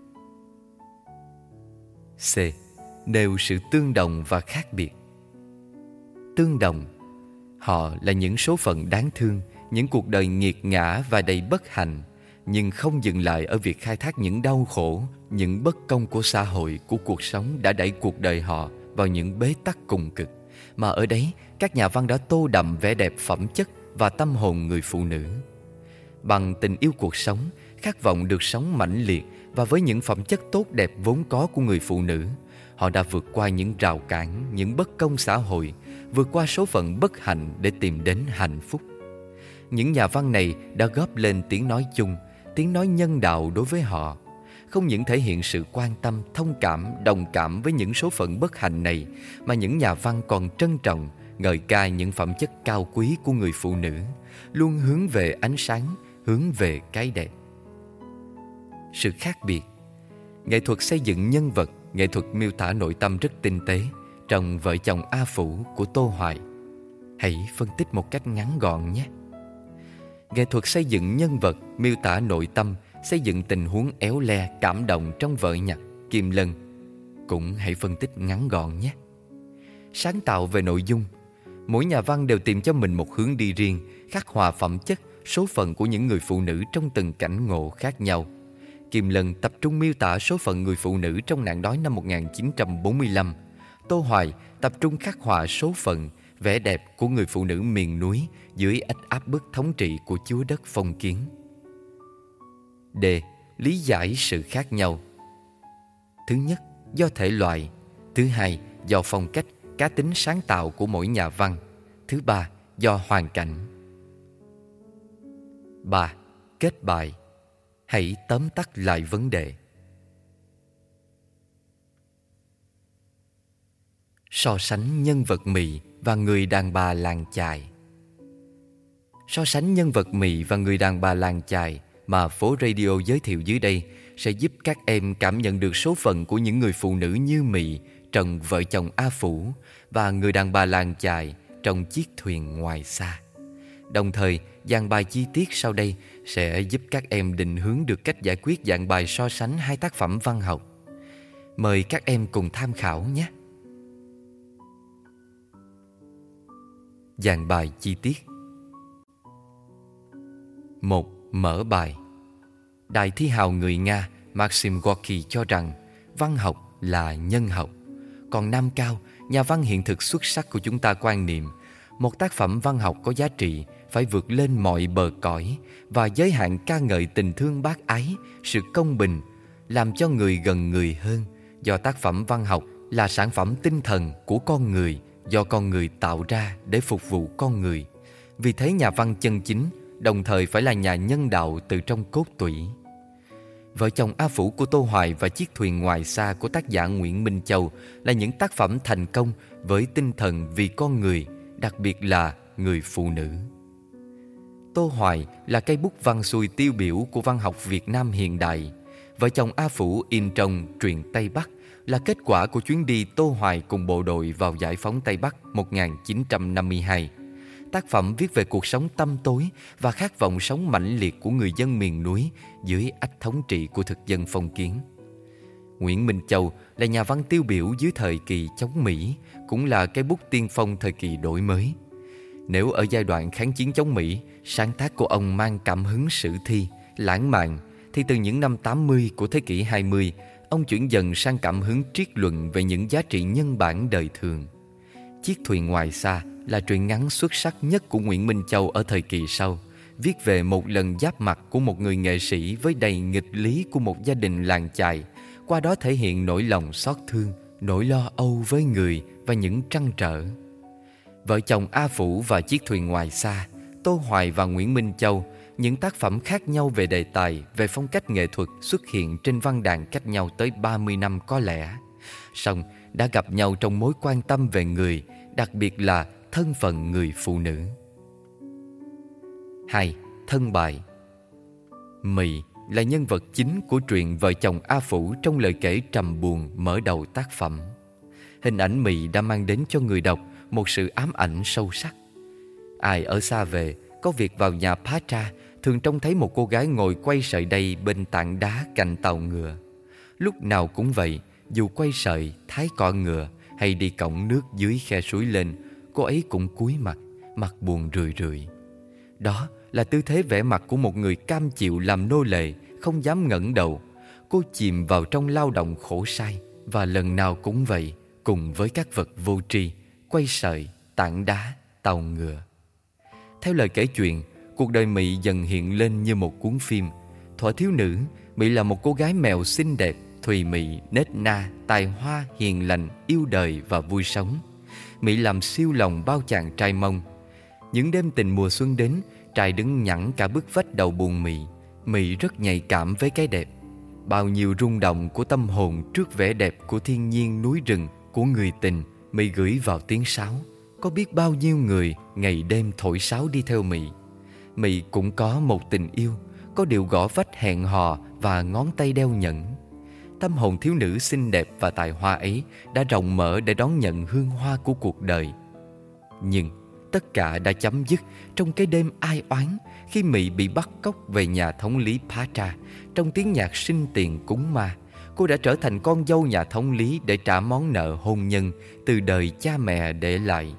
C. Nêu sự tương đồng và khác biệt. Tương đồng. Họ là những số phận đáng thương, những cuộc đời nghiệt ngã và đầy bất hạnh, nhưng không dừng lại ở việc khai thác những đau khổ, những bất công của xã hội, của cuộc sống đã đẩy cuộc đời họ vào những bế tắc cùng cực, mà ở đấy các nhà văn đã tô đậm vẻ đẹp phẩm chất và tâm hồn người phụ nữ. Bằng tình yêu cuộc sống, khát vọng được sống mãnh liệt và với những phẩm chất tốt đẹp vốn có của người phụ nữ, họ đã vượt qua những rào cản, những bất công xã hội, vượt qua số phận bất hạnh để tìm đến hạnh phúc. Những nhà văn này đã góp lên tiếng nói chung, tiếng nói nhân đạo đối với họ. Không những thể hiện sự quan tâm, thông cảm, đồng cảm với những số phận bất hạnh này, mà những nhà văn còn trân trọng, ngợi ca những phẩm chất cao quý của người phụ nữ, luôn hướng về ánh sáng, hướng về cái đẹp. Sự khác biệt. Nghệ thuật xây dựng nhân vật, nghệ thuật miêu tả nội tâm rất tinh tế trong Vợ chồng A Phủ của Tô Hoài. Hãy phân tích một cách ngắn gọn nhé. Nghệ thuật xây dựng nhân vật, miêu tả nội tâm, xây dựng tình huống éo le, cảm động trong Vợ Nhặt, Kim Lân cũng hãy phân tích ngắn gọn nhé. Sáng tạo về nội dung. Mỗi nhà văn đều tìm cho mình một hướng đi riêng, khắc họa phẩm chất, số phận của những người phụ nữ trong từng cảnh ngộ khác nhau. Kim Lân tập trung miêu tả số phận người phụ nữ trong nạn đói năm một nghìn chín trăm bốn mươi lăm. Tô Hoài tập trung khắc họa số phận, vẻ đẹp của người phụ nữ miền núi dưới ách áp bức thống trị của chúa đất phong kiến. D. Lý giải sự khác nhau. Thứ nhất, do thể loại. Thứ hai, do phong cách, cá tính sáng tạo của mỗi nhà văn. Thứ ba, do hoàn cảnh. Ba. Kết bài. Hãy tóm tắt lại vấn đề. So sánh nhân vật Mị và người đàn bà làng chài. So sánh nhân vật Mị và người đàn bà làng chài mà Phố Radio giới thiệu dưới đây sẽ giúp các em cảm nhận được số phận của những người phụ nữ như Mị trong Vợ chồng A Phủ và người đàn bà làng chài trong Chiếc thuyền ngoài xa. Đồng thời, dàn bài chi tiết sau đây sẽ giúp các em định hướng được cách giải quyết dạng bài so sánh hai tác phẩm văn học. Mời các em cùng tham khảo nhé. Dàn bài chi tiết. Một. Mở bài. Đại thi hào người Nga Maxim Gorky cho rằng văn học là nhân học. Còn Nam Cao, nhà văn hiện thực xuất sắc của chúng ta quan niệm một tác phẩm văn học có giá trị phải vượt lên mọi bờ cõi và giới hạn ca ngợi tình thương bác ái, sự công bình, làm cho người gần người hơn, do tác phẩm văn học là sản phẩm tinh thần của con người, do con người tạo ra để phục vụ con người. Vì thế nhà văn chân chính đồng thời phải là nhà nhân đạo từ trong cốt tủy. Vợ chồng A Phủ của Tô Hoài và Chiếc thuyền ngoài xa của tác giả Nguyễn Minh Châu là những tác phẩm thành công với tinh thần vì con người, đặc biệt là người phụ nữ. Tô Hoài là cây bút văn xuôi tiêu biểu của văn học Việt Nam hiện đại. Vợ chồng A Phủ in trong Truyện Tây Bắc là kết quả của chuyến đi Tô Hoài cùng bộ đội vào giải phóng Tây Bắc một nghìn chín trăm năm mươi hai. Tác phẩm viết về cuộc sống tăm tối và khát vọng sống mãnh liệt của người dân miền núi dưới ách thống trị của thực dân phong kiến. Nguyễn Minh Châu là nhà văn tiêu biểu dưới thời kỳ chống Mỹ, cũng là cây bút tiên phong thời kỳ đổi mới. Nếu ở giai đoạn kháng chiến chống Mỹ, sáng tác của ông mang cảm hứng sử thi, lãng mạn, thì từ những năm tám mươi của thế kỷ hai mươi, ông chuyển dần sang cảm hứng triết luận về những giá trị nhân bản đời thường. Chiếc thuyền ngoài xa là truyện ngắn xuất sắc nhất của Nguyễn Minh Châu ở thời kỳ sau, viết về một lần giáp mặt của một người nghệ sĩ với đầy nghịch lý của một gia đình làng chài, qua đó thể hiện nỗi lòng xót thương, nỗi lo âu với người và những trăn trở. Vợ chồng A Phủ và Chiếc thuyền ngoài xa, Tô Hoài và Nguyễn Minh Châu, những tác phẩm khác nhau về đề tài, về phong cách nghệ thuật xuất hiện trên văn đàn cách nhau tới ba mươi năm có lẽ, song đã gặp nhau trong mối quan tâm về người, đặc biệt là thân phận người phụ nữ. Hai. Thân bài. Mị là nhân vật chính của truyện Vợ chồng A Phủ trong lời kể trầm buồn mở đầu tác phẩm. Hình ảnh Mị đã mang đến cho người đọc một sự ám ảnh sâu sắc. Ai ở xa về, có việc vào nhà Pá Tra, thường trông thấy một cô gái ngồi quay sợi đay bên tảng đá cạnh tàu ngựa. Lúc nào cũng vậy, dù quay sợi, thái cọ ngựa hay đi cõng nước dưới khe suối lên, cô ấy cũng cúi mặt, mặt buồn rười rượi. Đó là tư thế vẻ mặt của một người cam chịu làm nô lệ, không dám ngẩng đầu. Cô chìm vào trong lao động khổ sai, và lần nào cũng vậy, cùng với các vật vô tri, quay sợi, tảng đá, tàu ngựa. Theo lời kể chuyện, cuộc đời Mị dần hiện lên như một cuốn phim. Thuở thiếu nữ, Mị là một cô gái mèo xinh đẹp, thùy mị, nết na, tài hoa, hiền lành, yêu đời và vui sống. Mị làm siêu lòng bao chàng trai Mông. Những đêm tình mùa xuân đến, trai đứng nhẵn cả bức vách đầu buồn Mị. Mị rất nhạy cảm với cái đẹp. Bao nhiêu rung động của tâm hồn trước vẻ đẹp của thiên nhiên núi rừng, của người tình, Mị gửi vào tiếng sáo. Có biết bao nhiêu người ngày đêm thổi sáo đi theo Mị. Mị cũng có một tình yêu, có điệu gõ vách hẹn hò và ngón tay đeo nhẫn. Tâm hồn thiếu nữ xinh đẹp và tài hoa ấy đã rộng mở để đón nhận hương hoa của cuộc đời. Nhưng tất cả đã chấm dứt trong cái đêm ai oán khi Mị bị bắt cóc về nhà thống lý Pá Tra. Trong tiếng nhạc sinh tiền cúng ma, cô đã trở thành con dâu nhà thống lý để trả món nợ hôn nhân từ đời cha mẹ để lại.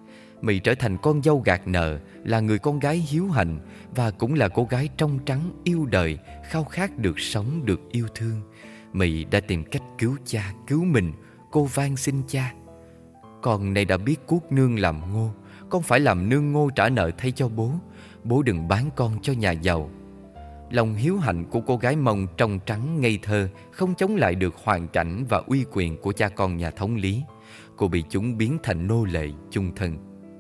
Mị trở thành con dâu gạt nợ, là người con gái hiếu hạnh và cũng là cô gái trong trắng yêu đời, khao khát được sống, được yêu thương. Mị đã tìm cách cứu cha, cứu mình. Cô van xin cha: "Con này đã biết cuốc nương làm ngô, con phải làm nương ngô trả nợ thay cho bố. Bố đừng bán con cho nhà giàu." Lòng hiếu hạnh của cô gái Mông trong trắng ngây thơ không chống lại được hoàn cảnh và uy quyền của cha con nhà thống lý. Cô bị chúng biến thành nô lệ chung thân.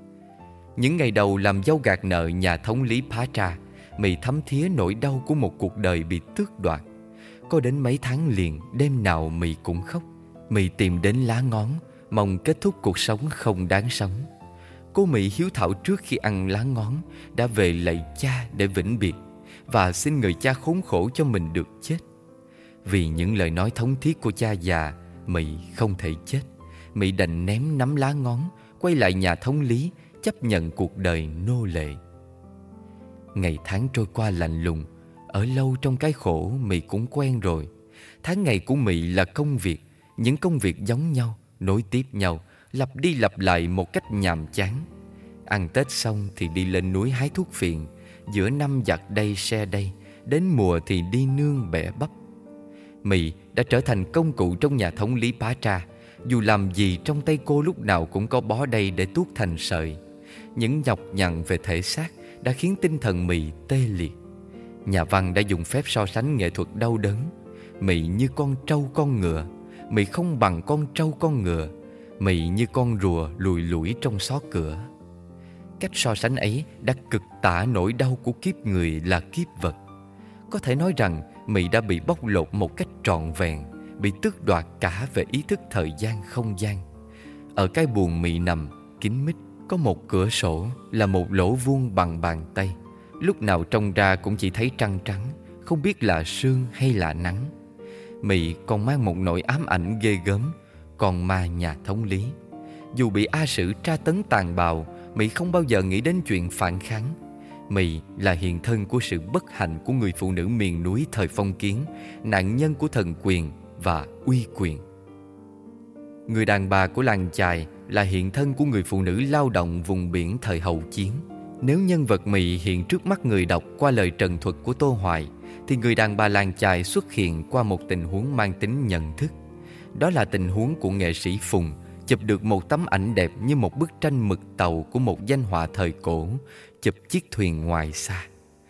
Những ngày đầu làm dâu gạt nợ nhà thống lý Pá Tra, Mị thấm thía nỗi đau của một cuộc đời bị tước đoạt. Có đến mấy tháng liền, đêm nào Mị cũng khóc. Mị tìm đến lá ngón, mong kết thúc cuộc sống không đáng sống. Cô Mị hiếu thảo trước khi ăn lá ngón đã về lạy cha để vĩnh biệt và xin người cha khốn khổ cho mình được chết. Vì những lời nói thống thiết của cha già, Mị không thể chết. Mị đành ném nắm lá ngón, quay lại nhà thống lý, chấp nhận cuộc đời nô lệ. Ngày tháng trôi qua lạnh lùng. Ở lâu trong cái khổ, Mị cũng quen rồi. Tháng ngày của Mị là công việc. Những công việc giống nhau, nối tiếp nhau, lặp đi lặp lại một cách nhàm chán. Ăn Tết xong thì đi lên núi hái thuốc phiện. Giữa năm giặt đây xe đây, đến mùa thì đi nương bẻ bắp. Mị đã trở thành công cụ trong nhà thống lý Pá Tra. Dù làm gì trong tay cô lúc nào cũng có bó đay để tuốt thành sợi. Những nhọc nhằn về thể xác đã khiến tinh thần Mị tê liệt. Nhà văn đã dùng phép so sánh nghệ thuật đau đớn. Mị như con trâu con ngựa, Mị không bằng con trâu con ngựa. Mị như con rùa lùi lủi trong xó cửa. Cách so sánh ấy đã cực tả nỗi đau của kiếp người là kiếp vật. Có thể nói rằng Mị đã bị bóc lột một cách trọn vẹn, bị tước đoạt cả về ý thức thời gian không gian. Ở cái buồng Mị nằm kín mít, có một cửa sổ là một lỗ vuông bằng bàn tay. Lúc nào trông ra cũng chỉ thấy trăng trắng, không biết là sương hay là nắng. Mị còn mang một nỗi ám ảnh ghê gớm, con ma nhà thống lý. Dù bị A Sử tra tấn tàn bạo, Mị không bao giờ nghĩ đến chuyện phản kháng. Mị là hiện thân của sự bất hạnh của người phụ nữ miền núi thời phong kiến, nạn nhân của thần quyền và uy quyền. Người đàn bà của làng chài là hiện thân của người phụ nữ lao động vùng biển thời hậu chiến. Nếu nhân vật Mị hiện trước mắt người đọc qua lời trần thuật của Tô Hoài, thì người đàn bà làng chài xuất hiện qua một tình huống mang tính nhận thức. Đó là tình huống của nghệ sĩ Phùng chụp được một tấm ảnh đẹp như một bức tranh mực tàu của một danh họa thời cổ, chụp chiếc thuyền ngoài xa.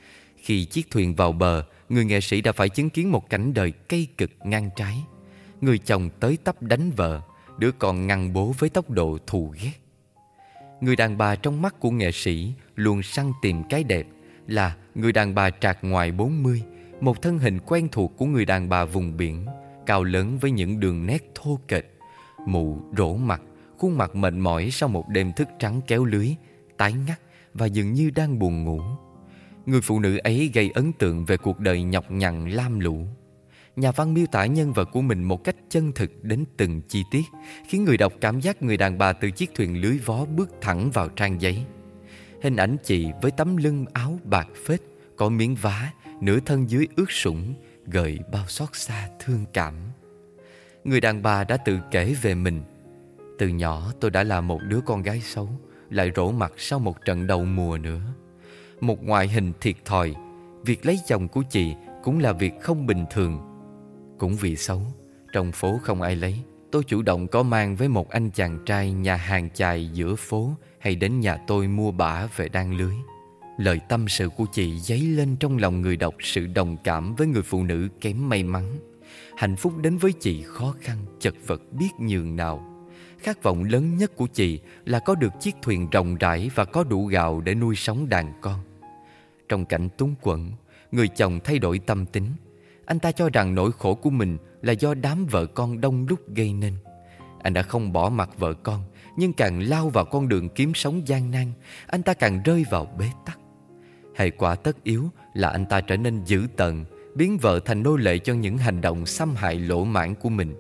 Khi chiếc thuyền vào bờ, người nghệ sĩ đã phải chứng kiến một cảnh đời cay cực ngang trái. Người chồng tới tấp đánh vợ, đứa con ngăn bố với tốc độ thù ghét. Người đàn bà trong mắt của nghệ sĩ luôn săn tìm cái đẹp, là người đàn bà trạc ngoài bốn mươi, một thân hình quen thuộc của người đàn bà vùng biển, cao lớn với những đường nét thô kệch, mụ rỗ mặt, khuôn mặt mệt mỏi sau một đêm thức trắng kéo lưới, tái ngắt và dường như đang buồn ngủ. Người phụ nữ ấy gây ấn tượng về cuộc đời nhọc nhằn lam lũ. Nhà văn miêu tả nhân vật của mình một cách chân thực đến từng chi tiết, khiến người đọc cảm giác người đàn bà từ chiếc thuyền lưới vó bước thẳng vào trang giấy. Hình ảnh chị với tấm lưng áo bạc phết, có miếng vá, nửa thân dưới ướt sũng, gợi bao xót xa thương cảm. Người đàn bà đã tự kể về mình: từ nhỏ tôi đã là một đứa con gái xấu, lại rỗ mặt sau một trận đầu mùa nữa. Một ngoại hình thiệt thòi, việc lấy chồng của chị cũng là việc không bình thường. Cũng vì xấu, trong phố không ai lấy, tôi chủ động có mang với một anh chàng trai nhà hàng chài giữa phố hay đến nhà tôi mua bả về đan lưới. Lời tâm sự của chị dấy lên trong lòng người đọc sự đồng cảm với người phụ nữ kém may mắn. Hạnh phúc đến với chị khó khăn, chật vật biết nhường nào. Khát vọng lớn nhất của chị là có được chiếc thuyền rộng rãi và có đủ gạo để nuôi sống đàn con. Trong cảnh túng quẫn, người chồng thay đổi tâm tính. Anh ta cho rằng nỗi khổ của mình là do đám vợ con đông đúc gây nên. Anh đã không bỏ mặc vợ con, nhưng càng lao vào con đường kiếm sống gian nan, anh ta càng rơi vào bế tắc. Hệ quả tất yếu là anh ta trở nên dữ tợn, biến vợ thành nô lệ cho những hành động xâm hại lỗ mãn của mình.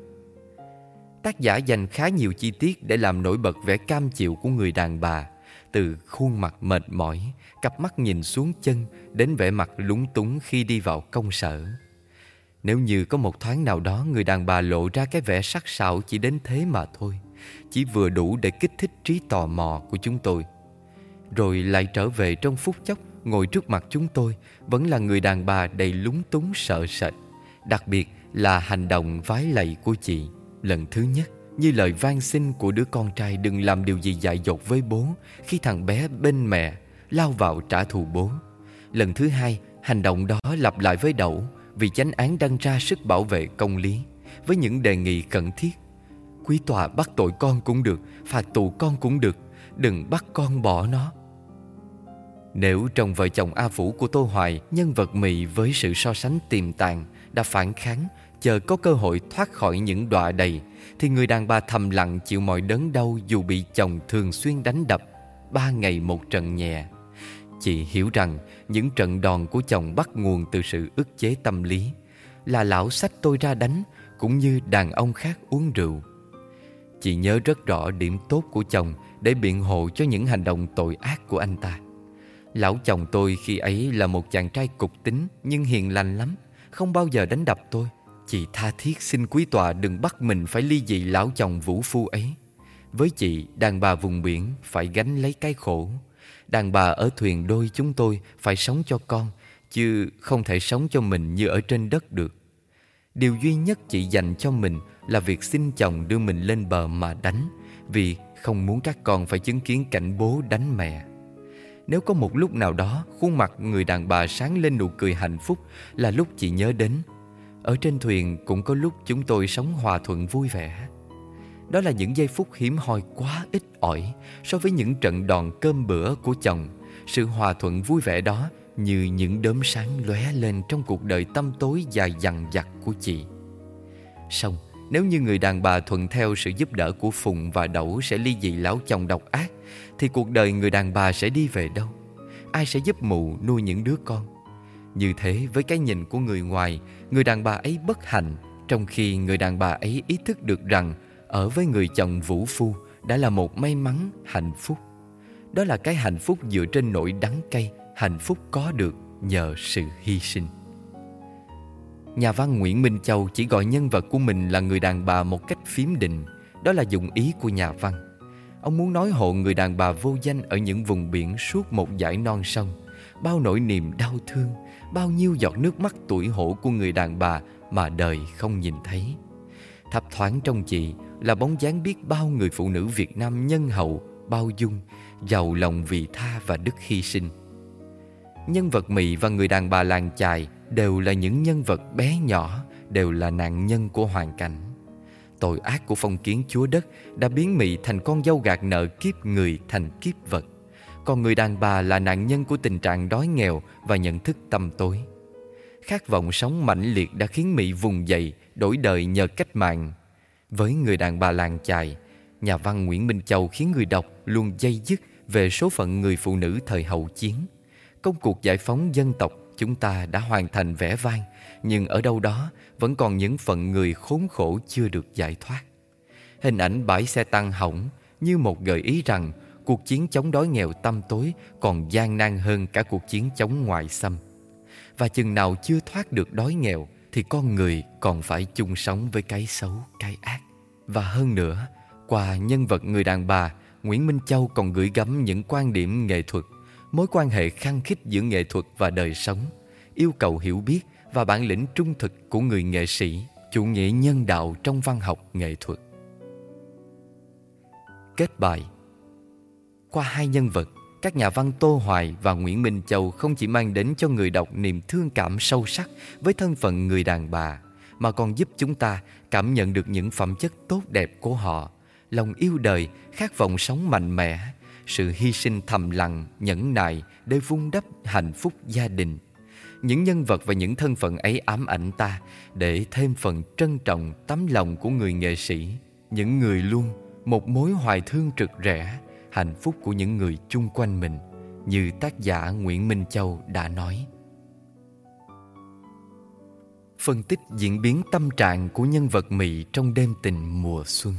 Tác giả dành khá nhiều chi tiết để làm nổi bật vẻ cam chịu của người đàn bà, từ khuôn mặt mệt mỏi, cặp mắt nhìn xuống chân, đến vẻ mặt lúng túng khi đi vào công sở. Nếu như có một thoáng nào đó người đàn bà lộ ra cái vẻ sắc sảo chỉ đến thế mà thôi, chỉ vừa đủ để kích thích trí tò mò của chúng tôi, rồi lại trở về trong phút chốc, ngồi trước mặt chúng tôi vẫn là người đàn bà đầy lúng túng sợ sệt. Đặc biệt là hành động vái lạy của chị lần thứ nhất, như lời van xin của đứa con trai đừng làm điều gì dại dột với bố khi thằng bé bên mẹ lao vào trả thù bố. Lần thứ hai, hành động đó lặp lại với Đẩu vì chánh án đang ra sức bảo vệ công lý, với những đề nghị cần thiết: quý tòa bắt tội con cũng được, phạt tù con cũng được, đừng bắt con bỏ nó. Nếu trong Vợ chồng A Phủ của Tô Hoài, nhân vật Mị với sự so sánh tiềm tàng đã phản kháng, chờ có cơ hội thoát khỏi những đọa đầy, thì người đàn bà thầm lặng chịu mọi đớn đau dù bị chồng thường xuyên đánh đập, ba ngày một trận nhẹ. Chị hiểu rằng những trận đòn của chồng bắt nguồn từ sự ức chế tâm lý, là lão xách tôi ra đánh, cũng như đàn ông khác uống rượu. Chị nhớ rất rõ điểm tốt của chồng để biện hộ cho những hành động tội ác của anh ta. Lão chồng tôi khi ấy là một chàng trai cục tính nhưng hiền lành lắm, không bao giờ đánh đập tôi. Chị tha thiết xin quý tòa đừng bắt mình phải ly dị lão chồng vũ phu ấy. Với chị, đàn bà vùng biển phải gánh lấy cái khổ. Đàn bà ở thuyền đôi chúng tôi phải sống cho con, chứ không thể sống cho mình như ở trên đất được. Điều duy nhất chị dành cho mình là việc xin chồng đưa mình lên bờ mà đánh, vì không muốn các con phải chứng kiến cảnh bố đánh mẹ. Nếu có một lúc nào đó khuôn mặt người đàn bà sáng lên nụ cười hạnh phúc, là lúc chị nhớ đến ở trên thuyền cũng có lúc chúng tôi sống hòa thuận vui vẻ. Đó là những giây phút hiếm hoi quá ít ỏi so với những trận đòn cơm bữa của chồng. Sự hòa thuận vui vẻ đó như những đốm sáng lóe lên trong cuộc đời tăm tối dài dằng dặc của chị. Song nếu như người đàn bà thuận theo sự giúp đỡ của Phụng và Đẩu sẽ ly dị lão chồng độc ác, thì cuộc đời người đàn bà sẽ đi về đâu? Ai sẽ giúp mụ nuôi những đứa con? Như thế, với cái nhìn của người ngoài, người đàn bà ấy bất hạnh, trong khi người đàn bà ấy ý thức được rằng ở với người chồng vũ phu đã là một may mắn, hạnh phúc. Đó là cái hạnh phúc dựa trên nỗi đắng cay, hạnh phúc có được nhờ sự hy sinh. Nhà văn Nguyễn Minh Châu chỉ gọi nhân vật của mình là người đàn bà một cách phím định. Đó là dụng ý của nhà văn. Ông muốn nói hộ người đàn bà vô danh ở những vùng biển suốt một dải non sông. Bao nỗi niềm đau thương, bao nhiêu giọt nước mắt tủi hổ của người đàn bà mà đời không nhìn thấy. Thấp thoáng trong chị là bóng dáng biết bao người phụ nữ Việt Nam nhân hậu, bao dung, giàu lòng vị tha và đức hy sinh. Nhân vật Mị và người đàn bà làng chài đều là những nhân vật bé nhỏ, đều là nạn nhân của hoàn cảnh. Tội ác của phong kiến chúa đất đã biến Mị thành con dâu gạt nợ kiếp người thành kiếp vật. Còn người đàn bà là nạn nhân của tình trạng đói nghèo và nhận thức tăm tối. Khát vọng sống mãnh liệt đã khiến Mị vùng dậy, đổi đời nhờ cách mạng. Với người đàn bà làng chài, nhà văn Nguyễn Minh Châu khiến người đọc luôn day dứt về số phận người phụ nữ thời hậu chiến. Công cuộc giải phóng dân tộc chúng ta đã hoàn thành vẻ vang, nhưng ở đâu đó vẫn còn những phận người khốn khổ chưa được giải thoát. Hình ảnh bãi xe tăng hỏng như một gợi ý rằng cuộc chiến chống đói nghèo tăm tối còn gian nan hơn cả cuộc chiến chống ngoại xâm. Và chừng nào chưa thoát được đói nghèo thì con người còn phải chung sống với cái xấu, cái ác. Và hơn nữa, qua nhân vật người đàn bà, Nguyễn Minh Châu còn gửi gắm những quan điểm nghệ thuật, mối quan hệ khăng khít giữa nghệ thuật và đời sống, yêu cầu hiểu biết và bản lĩnh trung thực của người nghệ sĩ, chủ nghĩa nhân đạo trong văn học nghệ thuật. Kết bài. Qua hai nhân vật, các nhà văn Tô Hoài và Nguyễn Minh Châu không chỉ mang đến cho người đọc niềm thương cảm sâu sắc với thân phận người đàn bà, mà còn giúp chúng ta cảm nhận được những phẩm chất tốt đẹp của họ, lòng yêu đời, khát vọng sống mạnh mẽ, sự hy sinh thầm lặng, nhẫn nại để vun đắp hạnh phúc gia đình. Những nhân vật và những thân phận ấy ám ảnh ta để thêm phần trân trọng tấm lòng của người nghệ sĩ, những người luôn một mối hoài thương rực rẽ, hạnh phúc của những người chung quanh mình, như tác giả Nguyễn Minh Châu đã nói. Phân tích diễn biến tâm trạng của nhân vật Mị trong đêm tình mùa xuân.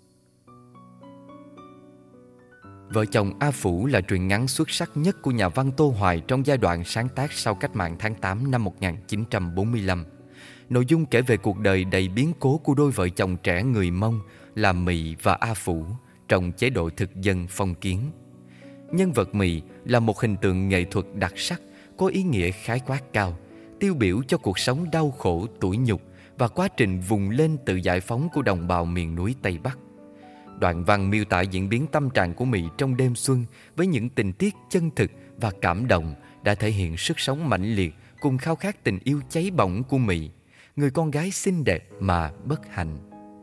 Vợ chồng A Phủ là truyện ngắn xuất sắc nhất của nhà văn Tô Hoài trong giai đoạn sáng tác sau cách mạng tháng tám năm một nghìn chín trăm bốn mươi lăm. Nội dung kể về cuộc đời đầy biến cố của đôi vợ chồng trẻ người Mông là Mị và A Phủ trong chế độ thực dân phong kiến. Nhân vật Mị là một hình tượng nghệ thuật đặc sắc, có ý nghĩa khái quát cao, tiêu biểu cho cuộc sống đau khổ, tủi nhục và quá trình vùng lên tự giải phóng của đồng bào miền núi Tây Bắc. Đoạn văn miêu tả diễn biến tâm trạng của Mị trong đêm xuân với những tình tiết chân thực và cảm động đã thể hiện sức sống mãnh liệt cùng khao khát tình yêu cháy bỏng của Mị, người con gái xinh đẹp mà bất hạnh.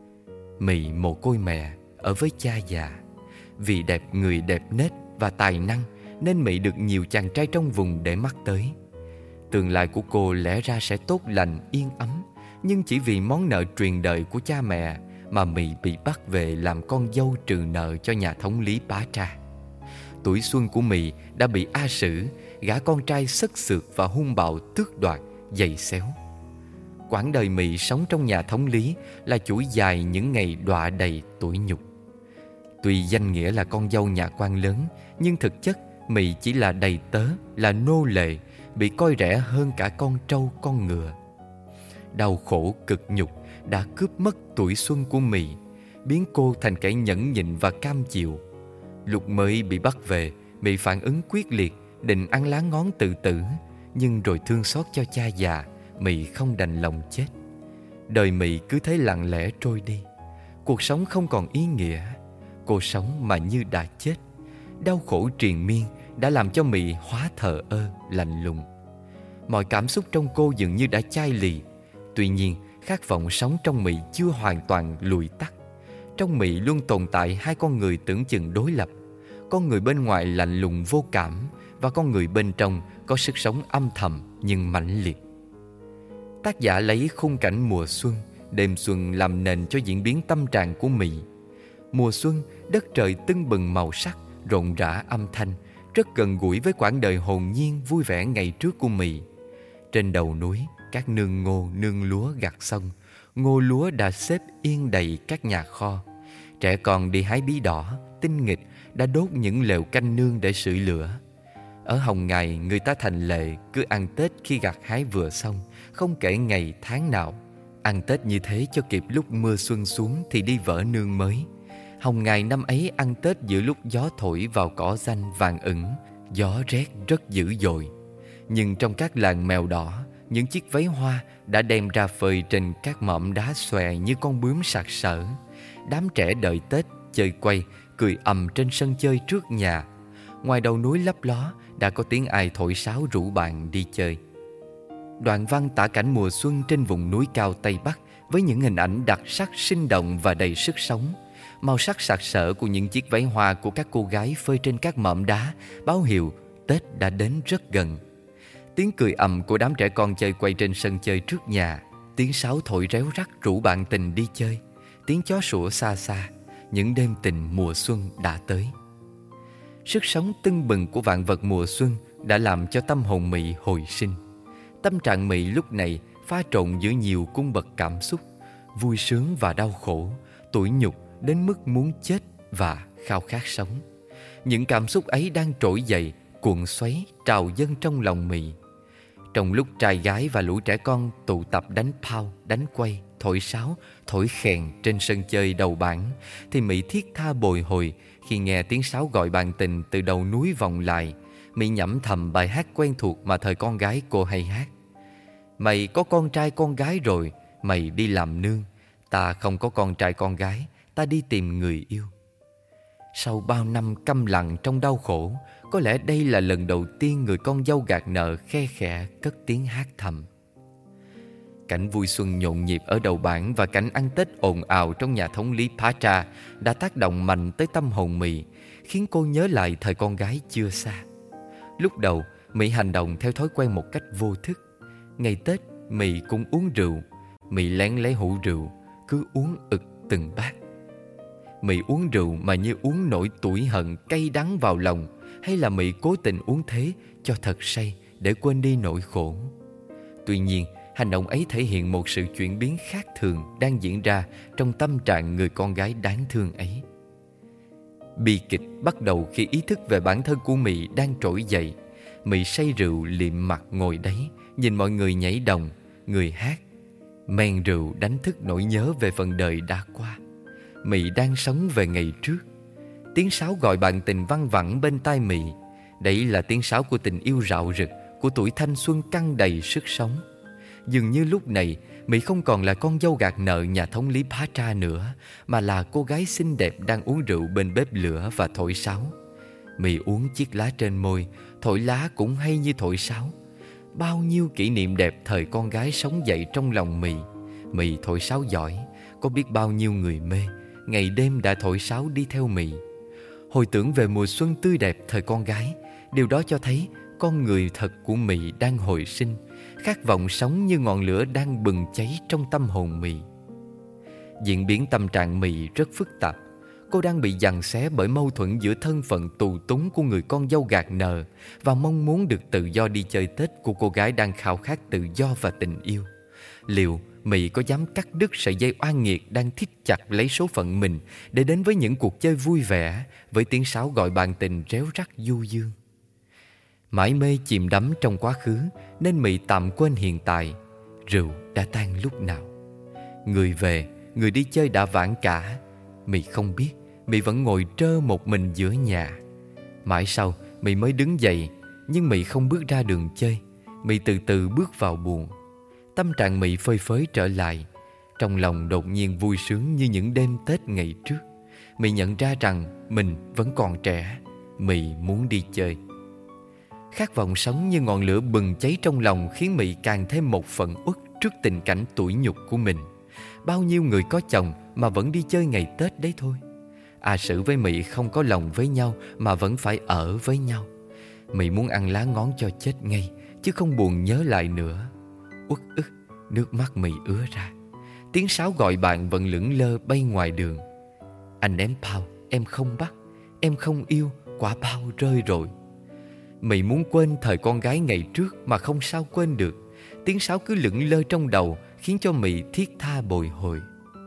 Mị mồ côi mẹ ở với cha già. Vì đẹp người đẹp nết và tài năng nên Mị được nhiều chàng trai trong vùng để mắt tới. Tương lai của cô lẽ ra sẽ tốt lành yên ấm, nhưng chỉ vì món nợ truyền đời của cha mẹ mà Mị bị bắt về làm con dâu trừ nợ cho nhà thống lý Bá Tra. Tuổi xuân của Mị đã bị A Sử, gã con trai sất sượt và hung bạo tước đoạt, giày xéo. Quãng đời Mị sống trong nhà thống lý là chuỗi dài những ngày đọa đầy tủi nhục. Tuy danh nghĩa là con dâu nhà quan lớn, nhưng thực chất Mị chỉ là đầy tớ, là nô lệ, bị coi rẻ hơn cả con trâu con ngựa. Đau khổ cực nhục đã cướp mất tuổi xuân của Mị, biến cô thành kẻ nhẫn nhịn và cam chịu. Lúc mới bị bắt về, Mị phản ứng quyết liệt, định ăn lá ngón tự tử, nhưng rồi thương xót cho cha già, Mị không đành lòng chết. Đời Mị cứ thế lặng lẽ trôi đi. Cuộc sống không còn ý nghĩa. Cô sống mà như đã chết. Đau khổ triền miên đã làm cho Mị hóa thờ ơ, lạnh lùng. Mọi cảm xúc trong cô dường như đã chai lì. Tuy nhiên, khát vọng sống trong Mị chưa hoàn toàn lùi tắt. Trong Mị luôn tồn tại hai con người tưởng chừng đối lập. Con người bên ngoài lạnh lùng vô cảm, và con người bên trong có sức sống âm thầm nhưng mãnh liệt. Tác giả lấy khung cảnh mùa xuân, đêm xuân làm nền cho diễn biến tâm trạng của Mị. Mùa xuân, đất trời tưng bừng màu sắc, rộn rã âm thanh, rất gần gũi với quãng đời hồn nhiên vui vẻ ngày trước của Mị. Trên đầu núi, các nương ngô nương lúa gặt xong, ngô lúa đã xếp yên đầy các nhà kho. Trẻ con đi hái bí đỏ, tinh nghịch đã đốt những lều canh nương để sưởi lửa. Ở Hồng Ngài, người ta thành lệ cứ ăn Tết khi gặt hái vừa xong, không kể ngày tháng nào. Ăn Tết như thế cho kịp lúc mưa xuân xuống thì đi vỡ nương mới. Hồng Ngài năm ấy ăn Tết giữa lúc gió thổi vào cỏ xanh vàng ửng, gió rét rất dữ dội. Nhưng trong các làng mèo đỏ, những chiếc váy hoa đã đem ra phơi trên các mỏm đá xòe như con bướm sặc sỡ. Đám trẻ đợi Tết, chơi quay, cười ầm trên sân chơi trước nhà. Ngoài đầu núi lấp ló, đã có tiếng ai thổi sáo rủ bạn đi chơi. Đoạn văn tả cảnh mùa xuân trên vùng núi cao Tây Bắc với những hình ảnh đặc sắc, sinh động và đầy sức sống. Màu sắc sặc sỡ của những chiếc váy hoa của các cô gái phơi trên các mỏm đá báo hiệu Tết đã đến rất gần. Tiếng cười ầm của đám trẻ con chơi quay trên sân chơi trước nhà, tiếng sáo thổi réo rắt rủ bạn tình đi chơi, tiếng chó sủa xa xa, những đêm tình mùa xuân đã tới. Sức sống tưng bừng của vạn vật mùa xuân đã làm cho tâm hồn Mị hồi sinh. Tâm trạng Mị lúc này pha trộn giữa nhiều cung bậc cảm xúc, vui sướng và đau khổ, tủi nhục đến mức muốn chết và khao khát sống. Những cảm xúc ấy đang trỗi dậy, cuộn xoáy, trào dâng trong lòng Mị. Trong lúc trai gái và lũ trẻ con tụ tập đánh phao, đánh quay, thổi sáo, thổi khèn trên sân chơi đầu bản, thì Mị thiết tha bồi hồi khi nghe tiếng sáo gọi bạn tình từ đầu núi vọng lại. Mị nhẩm thầm bài hát quen thuộc mà thời con gái cô hay hát. Mày có con trai con gái rồi, mày đi làm nương. Ta không có con trai con gái, ta đi tìm người yêu. Sau bao năm câm lặng trong đau khổ, có lẽ đây là lần đầu tiên người con dâu gạt nợ khe khẽ cất tiếng hát thầm. Cảnh vui xuân nhộn nhịp ở đầu bản và cảnh ăn Tết ồn ào trong nhà thống lý Phá Tra đã tác động mạnh tới tâm hồn Mị, khiến cô nhớ lại thời con gái chưa xa. Lúc đầu, Mị hành động theo thói quen một cách vô thức. Ngày Tết, Mị cũng uống rượu. Mị lén lấy hũ rượu, cứ uống ực từng bát. Mị uống rượu mà như uống nỗi tủi hận cay đắng vào lòng, hay là Mị cố tình uống thế cho thật say để quên đi nỗi khổ? Tuy nhiên, hành động ấy thể hiện một sự chuyển biến khác thường đang diễn ra trong tâm trạng người con gái đáng thương ấy. Bi kịch bắt đầu khi ý thức về bản thân của Mị đang trỗi dậy. Mị say rượu liệm mặt ngồi đấy, nhìn mọi người nhảy đồng, người hát. Men rượu đánh thức nỗi nhớ về phần đời đã qua. Mị đang sống về ngày trước. Tiếng sáo gọi bạn tình văng vẳng bên tai Mị. Đấy là tiếng sáo của tình yêu rạo rực, của tuổi thanh xuân căng đầy sức sống. Dường như lúc này, Mị không còn là con dâu gạt nợ nhà thống lý Phá Tra nữa, mà là cô gái xinh đẹp đang uống rượu bên bếp lửa và thổi sáo. Mị uống chiếc lá trên môi, thổi lá cũng hay như thổi sáo. Bao nhiêu kỷ niệm đẹp thời con gái sống dậy trong lòng Mị. Mị thổi sáo giỏi, có biết bao nhiêu người mê, ngày đêm đã thổi sáo đi theo Mị. Hồi tưởng về mùa xuân tươi đẹp thời con gái, điều đó cho thấy con người thật của Mị đang hồi sinh, khát vọng sống như ngọn lửa đang bừng cháy trong tâm hồn Mị. Diễn biến tâm trạng Mị rất phức tạp. Cô đang bị giằng xé bởi mâu thuẫn giữa thân phận tù túng của người con dâu gạt nợ và mong muốn được tự do đi chơi Tết của cô gái đang khao khát tự do và tình yêu. Liệu Mị có dám cắt đứt sợi dây oan nghiệt đang thít chặt lấy số phận mình để đến với những cuộc chơi vui vẻ, với tiếng sáo gọi bạn tình réo rắt du dương? Mãi mê chìm đắm trong quá khứ nên Mị tạm quên hiện tại. Rượu đã tan lúc nào. Người về, người đi chơi đã vãn cả. Mị không biết, Mị vẫn ngồi trơ một mình giữa nhà. Mãi sau, Mị mới đứng dậy, nhưng Mị không bước ra đường chơi. Mị từ từ bước vào buồng. Tâm trạng Mị phơi phới trở lại. Trong lòng đột nhiên vui sướng như những đêm Tết ngày trước. Mị nhận ra rằng mình vẫn còn trẻ. Mị muốn đi chơi. Khát vọng sống như ngọn lửa bừng cháy trong lòng khiến Mị càng thêm một phần uất trước tình cảnh tủi nhục của mình. Bao nhiêu người có chồng mà vẫn đi chơi ngày Tết đấy thôi. A Sử với Mị không có lòng với nhau mà vẫn phải ở với nhau. Mị muốn ăn lá ngón cho chết ngay, chứ không buồn nhớ lại nữa. Uất ức, nước mắt Mị ứa ra. Tiếng sáo gọi bạn vẫn lững lơ bay ngoài đường. Anh ném phao, em không bắt. Em không yêu, quả bao rơi rồi. Mị muốn quên thời con gái ngày trước mà không sao quên được. Tiếng sáo cứ lững lơ trong đầu khiến cho Mị thiết tha bồi hồi.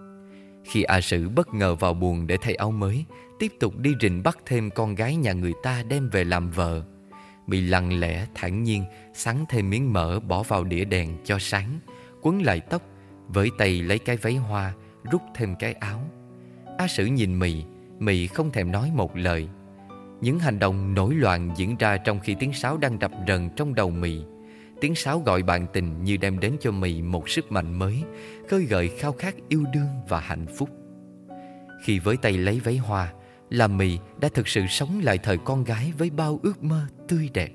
Khi A Sử bất ngờ vào buồng để thay áo mới, tiếp tục đi rình bắt thêm con gái nhà người ta đem về làm vợ, Mị lặng lẽ thản nhiên sắn thêm miếng mỡ bỏ vào đĩa đèn cho sáng, quấn lại tóc, với tay lấy cái váy hoa, rút thêm cái áo. A Sử nhìn Mị, Mị không thèm nói một lời. Những hành động nổi loạn diễn ra trong khi tiếng sáo đang đập rần trong đầu Mị. Tiếng sáo gọi bạn tình như đem đến cho Mị một sức mạnh mới, khơi gợi khao khát yêu đương và hạnh phúc. Khi với tay lấy váy hoa, là Mì đã thực sự sống lại thời con gái với bao ước mơ tươi đẹp.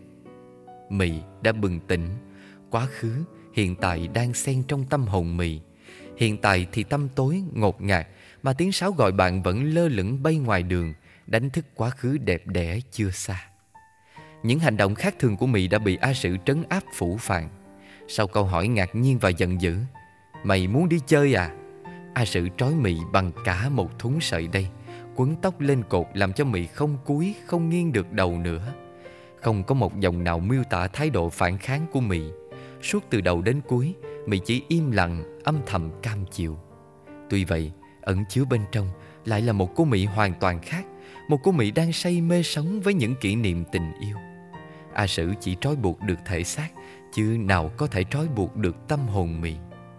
Mì đã bừng tỉnh. Quá khứ, hiện tại đang xen trong tâm hồn Mì. Hiện tại thì tăm tối, ngột ngạt, mà tiếng sáo gọi bạn vẫn lơ lửng bay ngoài đường, đánh thức quá khứ đẹp đẽ chưa xa. Những hành động khác thường của Mì đã bị A Sử trấn áp phủ phàng. Sau câu hỏi ngạc nhiên và giận dữ, "Mày muốn đi chơi à?" A Sử trói Mì bằng cả một thúng sợi dây, quấn tóc lên cột làm cho Mì không cúi, không nghiêng được đầu nữa. Không có một dòng nào miêu tả thái độ phản kháng của Mì. Suốt từ đầu đến cuối, Mì chỉ im lặng, âm thầm cam chịu. Tuy vậy, ẩn chứa bên trong lại là một cô Mị hoàn toàn khác, một cô Mị đang say mê sống với những kỷ niệm tình yêu. A Sử chỉ trói buộc được thể xác, chứ nào có thể trói buộc được tâm hồn Mị.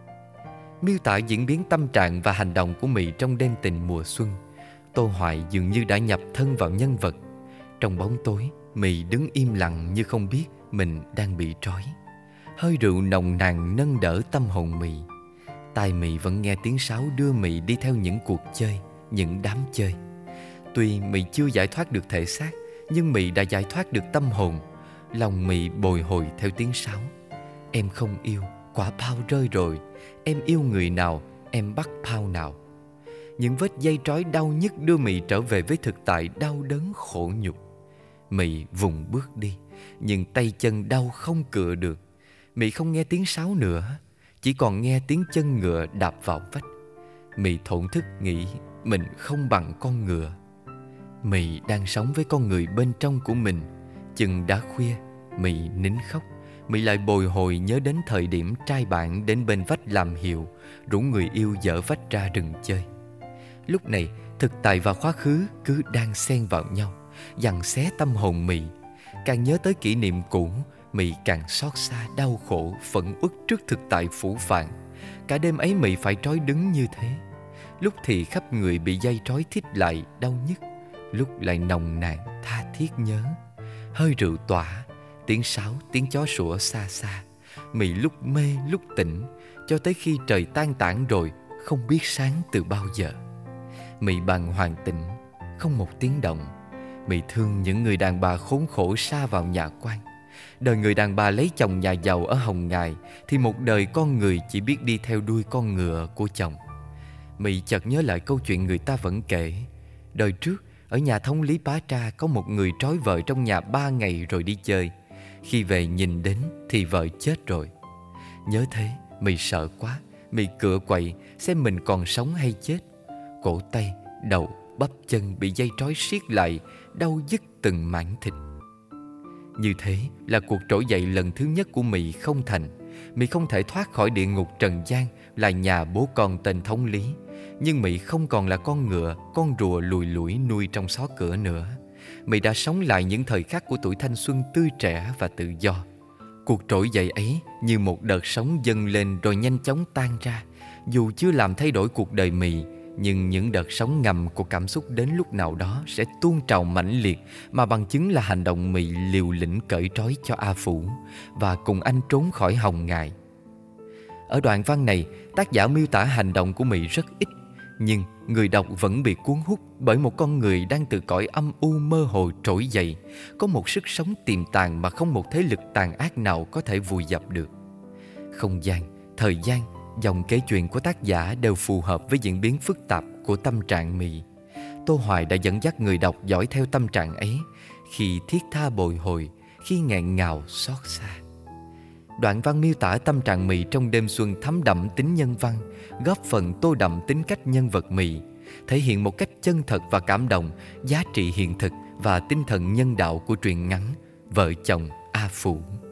Miêu tả diễn biến tâm trạng và hành động của Mị trong đêm tình mùa xuân, Tô Hoài dường như đã nhập thân vào nhân vật. Trong bóng tối, Mị đứng im lặng như không biết mình đang bị trói. Hơi rượu nồng nàn nâng đỡ tâm hồn Mị. Tai Mị vẫn nghe tiếng sáo đưa Mị đi theo những cuộc chơi, những đám chơi. Tuy Mị chưa giải thoát được thể xác, nhưng Mị đã giải thoát được tâm hồn. Lòng Mị bồi hồi theo tiếng sáo. Em không yêu, quả phao rơi rồi. Em yêu người nào, em bắt phao nào. Những vết dây trói đau nhức đưa Mị trở về với thực tại đau đớn khổ nhục. Mị vùng bước đi, nhưng tay chân đau không cựa được. Mị không nghe tiếng sáo nữa, chỉ còn nghe tiếng chân ngựa đạp vào vách. Mị thổn thức nghĩ mình không bằng con ngựa. Mị đang sống với con người bên trong của mình. Chừng đã khuya, Mị nín khóc. Mị lại bồi hồi nhớ đến thời điểm trai bạn đến bên vách làm hiệu, rủ người yêu dở vách ra rừng chơi. Lúc này, thực tại và quá khứ cứ đang xen vào nhau, giằng xé tâm hồn Mị. Càng nhớ tới kỷ niệm cũ, Mị càng xót xa, đau khổ, phẫn uất trước thực tại phũ phàng. Cả đêm ấy Mị phải trói đứng như thế. Lúc thì khắp người bị dây trói thít lại, đau nhức. Lúc lại nồng nàn, tha thiết nhớ. Hơi rượu tỏa, tiếng sáo, tiếng chó sủa xa xa. Mị lúc mê, lúc tỉnh, cho tới khi trời tan tản rồi, không biết sáng từ bao giờ. Mị bàng hoàng tỉnh, không một tiếng động. Mị thương những người đàn bà khốn khổ sa vào nhà quan. Đời người đàn bà lấy chồng nhà giàu ở Hồng Ngài, thì một đời con người chỉ biết đi theo đuôi con ngựa của chồng. Mị chợt nhớ lại câu chuyện người ta vẫn kể. Đời trước, ở nhà thống lý Pá Tra có một người trói vợ trong nhà ba ngày rồi đi chơi. Khi về nhìn đến thì vợ chết rồi. Nhớ thế, Mị sợ quá. Mị cựa quậy xem mình còn sống hay chết. Cổ tay, đầu, bắp chân bị dây trói siết lại, đau nhức từng mảng thịt. Như thế là cuộc trỗi dậy lần thứ nhất của Mị không thành. Mị không thể thoát khỏi địa ngục trần gian, là nhà bố con tên thống lý. Nhưng Mị không còn là con ngựa, con rùa lùi lủi nuôi trong xó cửa nữa. Mị đã sống lại những thời khắc của tuổi thanh xuân tươi trẻ và tự do. Cuộc trỗi dậy ấy như một đợt sóng dâng lên rồi nhanh chóng tan ra. Dù chưa làm thay đổi cuộc đời Mị, nhưng những đợt sóng ngầm của cảm xúc đến lúc nào đó sẽ tuôn trào mãnh liệt, mà bằng chứng là hành động Mị liều lĩnh cởi trói cho A Phủ và cùng anh trốn khỏi Hồng Ngài. Ở đoạn văn này, tác giả miêu tả hành động của Mị rất ít, nhưng người đọc vẫn bị cuốn hút bởi một con người đang từ cõi âm u mơ hồ trỗi dậy, có một sức sống tiềm tàng mà không một thế lực tàn ác nào có thể vùi dập được. Không gian, thời gian, dòng kể chuyện của tác giả đều phù hợp với diễn biến phức tạp của tâm trạng Mị. Tô Hoài đã dẫn dắt người đọc dõi theo tâm trạng ấy, khi thiết tha bồi hồi, khi nghẹn ngào xót xa. Đoạn văn miêu tả tâm trạng Mị trong đêm xuân thấm đậm tính nhân văn, góp phần tô đậm tính cách nhân vật Mị, thể hiện một cách chân thật và cảm động giá trị hiện thực và tinh thần nhân đạo của truyện ngắn Vợ chồng A Phủ.